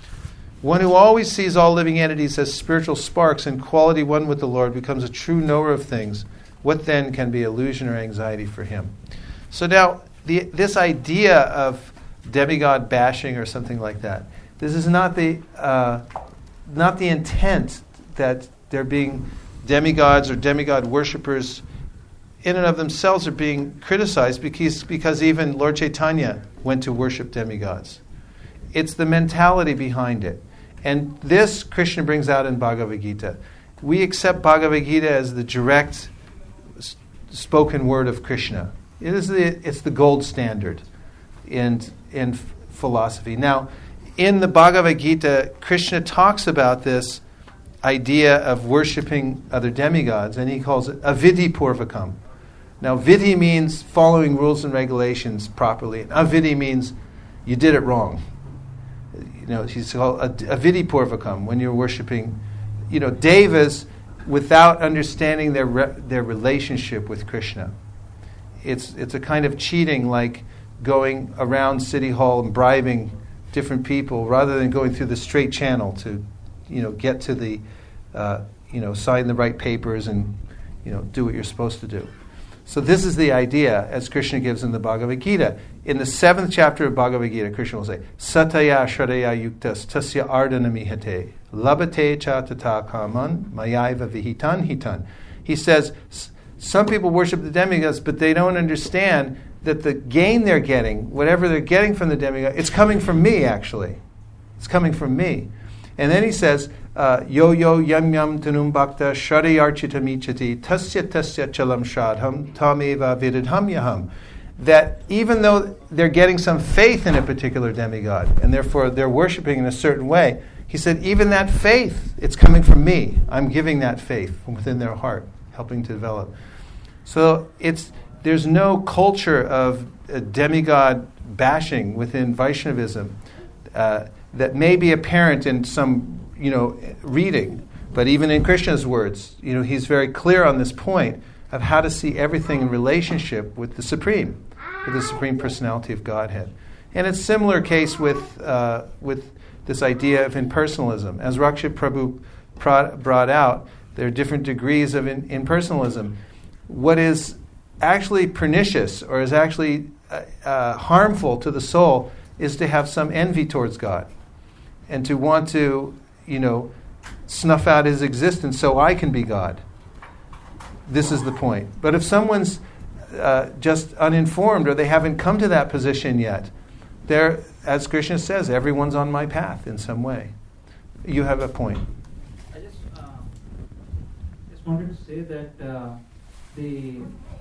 Speaker 1: one who always sees all living entities as spiritual sparks in quality one with the Lord becomes a true knower of things. What then can be illusion or anxiety for him? So now, the, this idea of demigod bashing or something like that, this is not the uh, not the intent that there being demigods or demigod worshippers in and of themselves are being criticized because, because even Lord Chaitanya went to worship demigods. It's the mentality behind it. And this Krishna brings out in Bhagavad Gita. We accept Bhagavad Gita as the direct s- spoken word of Krishna. It is the, it's the gold standard in, in f- philosophy. Now, in the Bhagavad Gita, Krishna talks about this idea of worshipping other demigods, and he calls it avidhi purvakam. Now, vidhi means following rules and regulations properly. And avidhi means you did it wrong. You know, he's called avidhi purvakam when you're worshipping, you know, devas without understanding their re- their relationship with Krishna. It's it's a kind of cheating, like going around City Hall and bribing different people rather than going through the straight channel to, you know, get to the, uh, you know, sign the right papers and, you know, do what you're supposed to do. So this is the idea as Krishna gives in the Bhagavad Gita. In the seventh chapter of Bhagavad Gita, Krishna will say, Sataya Shradaya Yuktas Tasya Ardana Mihate Labate Cha Tata Kaman Mayaiva Vihitan Hitan. He says, some people worship the demigods, but they don't understand that the gain they're getting, whatever they're getting from the demigod, it's coming from me, actually. It's coming from me. And then he says, uh, yo yo yam yam tanum bhakta shari archita michati tasya tasya chalam shadham tameva vididham yaham. That even though they're getting some faith in a particular demigod, and therefore they're worshiping in a certain way, he said, even that faith, it's coming from me. I'm giving that faith from within their heart, helping to develop. So it's there's no culture of uh, demigod bashing within Vaishnavism uh, that may be apparent in some, you know, reading, but even in Krishna's words, you know, he's very clear on this point of how to see everything in relationship with the Supreme, with the Supreme Personality of Godhead. And it's a similar case with uh, with this idea of impersonalism. As Rakshit Prabhu pro- brought out, there are different degrees of in- impersonalism. What is actually pernicious or is actually uh, uh, harmful to the soul is to have some envy towards God and to want to, you know, snuff out his existence so I can be God. This is the point. But if someone's uh, just uninformed or they haven't come to that position yet, they're, as Krishna says, everyone's on my path in some way. You have a point.
Speaker 15: I just, uh, just wanted to say that uh, the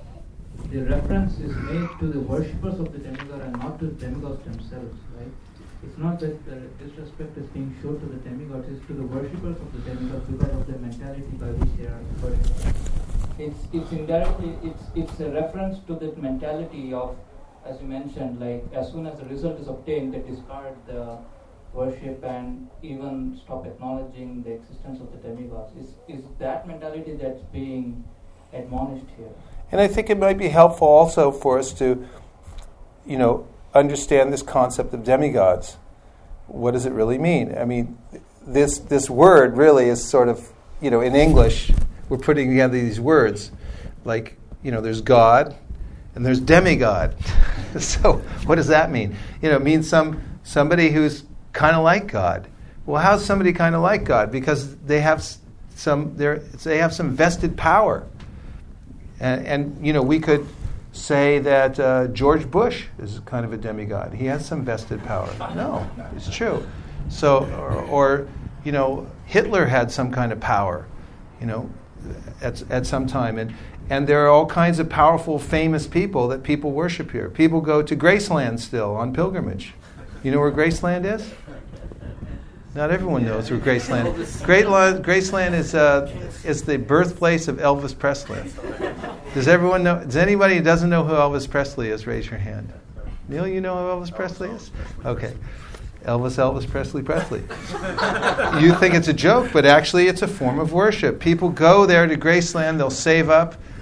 Speaker 15: the reference is made to the worshippers of the demigod and not to the demigods themselves, right? It's not that the disrespect is being shown to the demigods, it's to the worshippers of the demigods because of the mentality by which they are worshipped. It's it's indirectly it's it's a reference to that mentality of, as you mentioned, like as soon as the result is obtained, they discard the worship and even stop acknowledging the existence of the demigods. Is is that mentality that's being admonished here?
Speaker 1: And I think it might be helpful also for us to, you know, understand this concept of demigods. What does it really mean? I mean, this this word really is sort of, you know, in English, we're putting together these words. Like, you know, there's God and there's demigod. So what does that mean? You know, it means some somebody who's kind of like God. Well, how's somebody kind of like God? Because they have some they have some vested power. And, and, you know, we could say that uh, George Bush is kind of a demigod. He has some vested power. No, it's true. So, or, or, you know, Hitler had some kind of power, you know, at at some time. And, and there are all kinds of powerful, famous people that people worship here. People go to Graceland still on pilgrimage. You know where Graceland is? Not everyone knows where Graceland is. Graceland, Graceland is uh, is the birthplace of Elvis Presley. Does everyone know? Does anybody who doesn't know who Elvis Presley is, raise your hand. Neil, you know who Elvis Presley is? Okay. Elvis, Elvis Presley, Presley. You think it's a joke, but actually it's a form of worship. People go there to Graceland, they'll save up,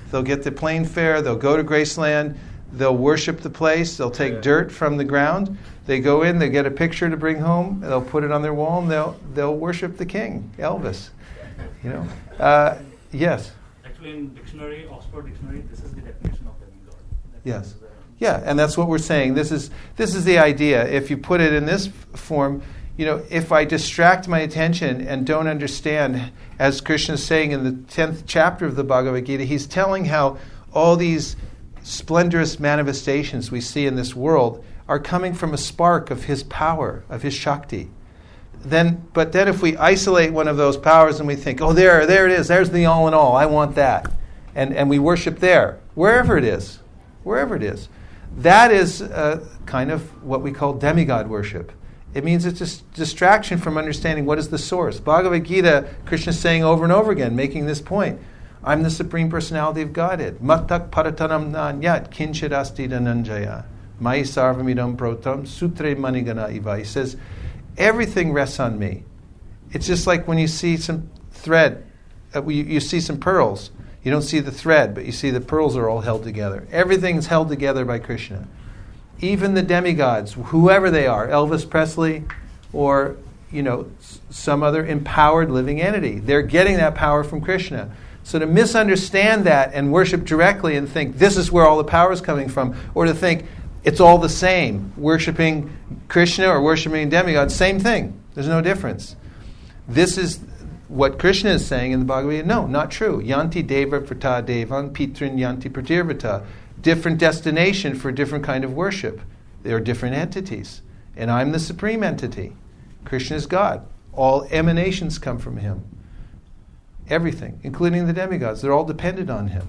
Speaker 1: They'll get the plane fare, they'll go to Graceland, they'll worship the place, they'll take
Speaker 2: Yeah.
Speaker 1: dirt from the ground, they go in, they get a picture to bring home, they'll put it on their wall, and they'll they'll worship the king, Elvis. You know, uh, yes,
Speaker 14: Actually, in dictionary, Oxford Dictionary, this is the definition of demigod. That
Speaker 1: yes,
Speaker 14: is the-
Speaker 1: yeah, and that's what we're saying. This is this is the idea. If you put it in this f- form, you know, if I distract my attention and don't understand, as Krishna is saying in the tenth chapter of the Bhagavad Gita, he's telling how all these splendorous manifestations we see in this world are coming from a spark of his power, of his Shakti. Then, but then if we isolate one of those powers and we think, oh, there, there it is, there's the all in all, I want that. And, and we worship there, wherever it is, wherever it is. That is uh, kind of what we call demigod worship. It means it's just distraction from understanding what is the source. Bhagavad Gita, Krishna is saying over and over again, making this point. I'm the Supreme Personality of Godhead. Mattak paratanam nanyat kinchit asti dhananjaya. Mai sarvamidam protam sutre manigana iva. He says, everything rests on me. It's just like when you see some thread, uh, you, you see some pearls. You don't see the thread, but you see the pearls are all held together. Everything's held together by Krishna. Even the demigods, whoever they are, Elvis Presley or, you know, s- some other empowered living entity, they're getting that power from Krishna. So to misunderstand that and worship directly and think this is where all the power is coming from, or to think it's all the same, worshiping Krishna or worshiping demigods, same thing. There's no difference. This is what Krishna is saying in the Bhagavad Gita. No, not true. Yanti deva vrta devan pitrin yanti pratirvata. Different destination for a different kind of worship. They are different entities. And I'm the supreme entity. Krishna is God. All emanations come from him. Everything, including the demigods, they're all dependent on him.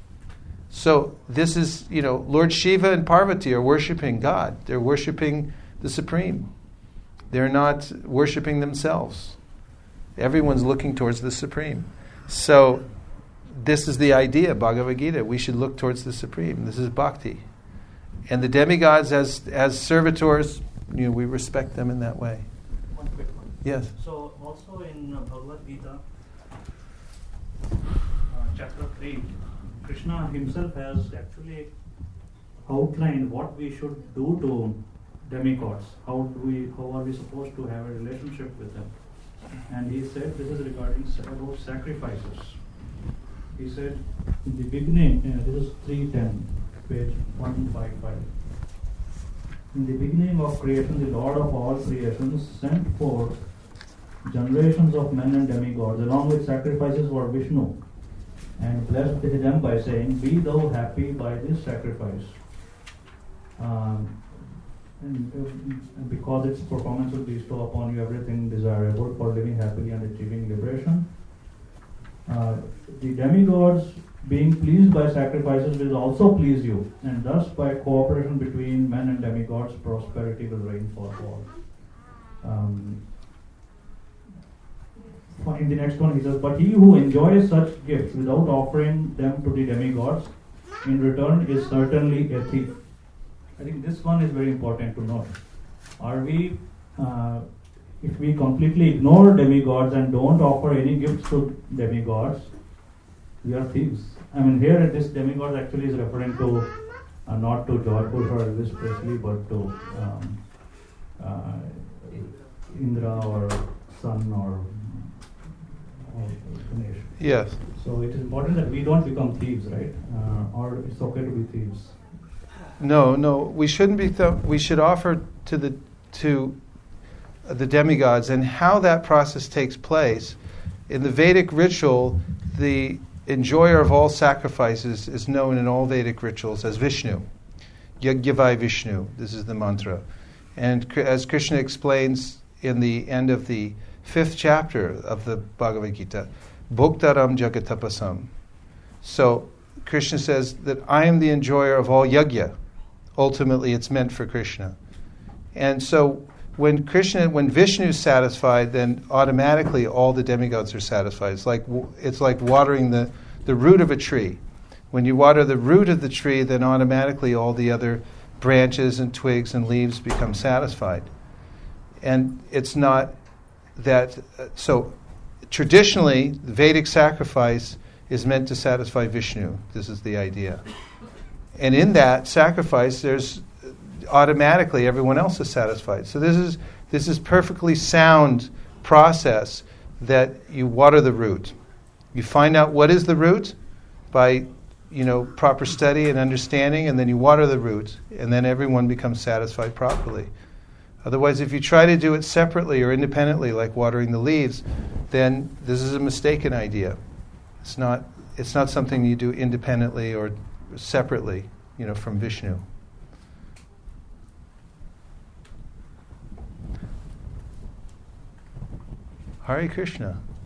Speaker 1: So this is, you know, Lord Shiva and Parvati are worshiping God. They're worshiping the Supreme. They're not worshiping themselves. Everyone's looking towards the Supreme. So this is the idea, Bhagavad Gita. We should look towards the Supreme. This is bhakti. And the demigods as as servitors, you know, we respect them in that way.
Speaker 14: One quick one.
Speaker 1: Yes.
Speaker 14: So also in uh, Bhagavad Gita, uh, chapter three, Krishna himself has actually outlined what we should do to demigods. How do we? How are we supposed to have a relationship with them? And he said this is regarding sa- about sacrifices. He said in the beginning, uh, this is three ten, page one fifty-five. In the beginning of creation, the Lord of all creations sent forth generations of men and demigods, along with sacrifices for Vishnu, and blessed them by saying, "Be thou happy by this sacrifice." Um, and, uh, and because its performance will bestow upon you everything desirable for living happily and achieving liberation. Uh, the demigods, being pleased by sacrifices, will also please you, and thus by cooperation between men and demigods, prosperity will reign for all. Um, in the next one he says, but he who enjoys such gifts without offering them to the demigods in return is certainly a thief. I think this one is very important to note. Are we, uh, if we completely ignore demigods and don't offer any gifts to demigods, we are thieves. I mean, here this demigod actually is referring to uh, not to George Bush or Elvis Presley, but to um, uh, Indra or Sun or, or Ganesh.
Speaker 1: Yes.
Speaker 14: So it is important that we don't become thieves, right? Uh, or it's okay to be thieves.
Speaker 1: No, no, we shouldn't be. Th- we should offer to the to the demigods, and how that process takes place in the Vedic ritual. The enjoyer of all sacrifices is known in all Vedic rituals as Vishnu, Yagyavai Vishnu. This is the mantra, and as Krishna explains in the end of the fifth chapter of the Bhagavad Gita, Bhoktaram Jagatapasam. So Krishna says that I am the enjoyer of all yajna. Ultimately, it's meant for Krishna. And so when Krishna, when Vishnu is satisfied, then automatically all the demigods are satisfied. It's like it's like watering the, the root of a tree. When you water the root of the tree, then automatically all the other branches and twigs and leaves become satisfied. And it's not that, uh, so traditionally, the Vedic sacrifice is meant to satisfy Vishnu. This is the idea. And in that sacrifice, there's automatically everyone else is satisfied. So this is this is perfectly sound process that you water the root. You find out what is the root by, you know, proper study and understanding, and then you water the root, and then everyone becomes satisfied properly. Otherwise, if you try to do it separately or independently, like watering the leaves, then this is a mistaken idea. It's not it's not something you do independently or separately, you know, from Vishnu. Hare Krishna.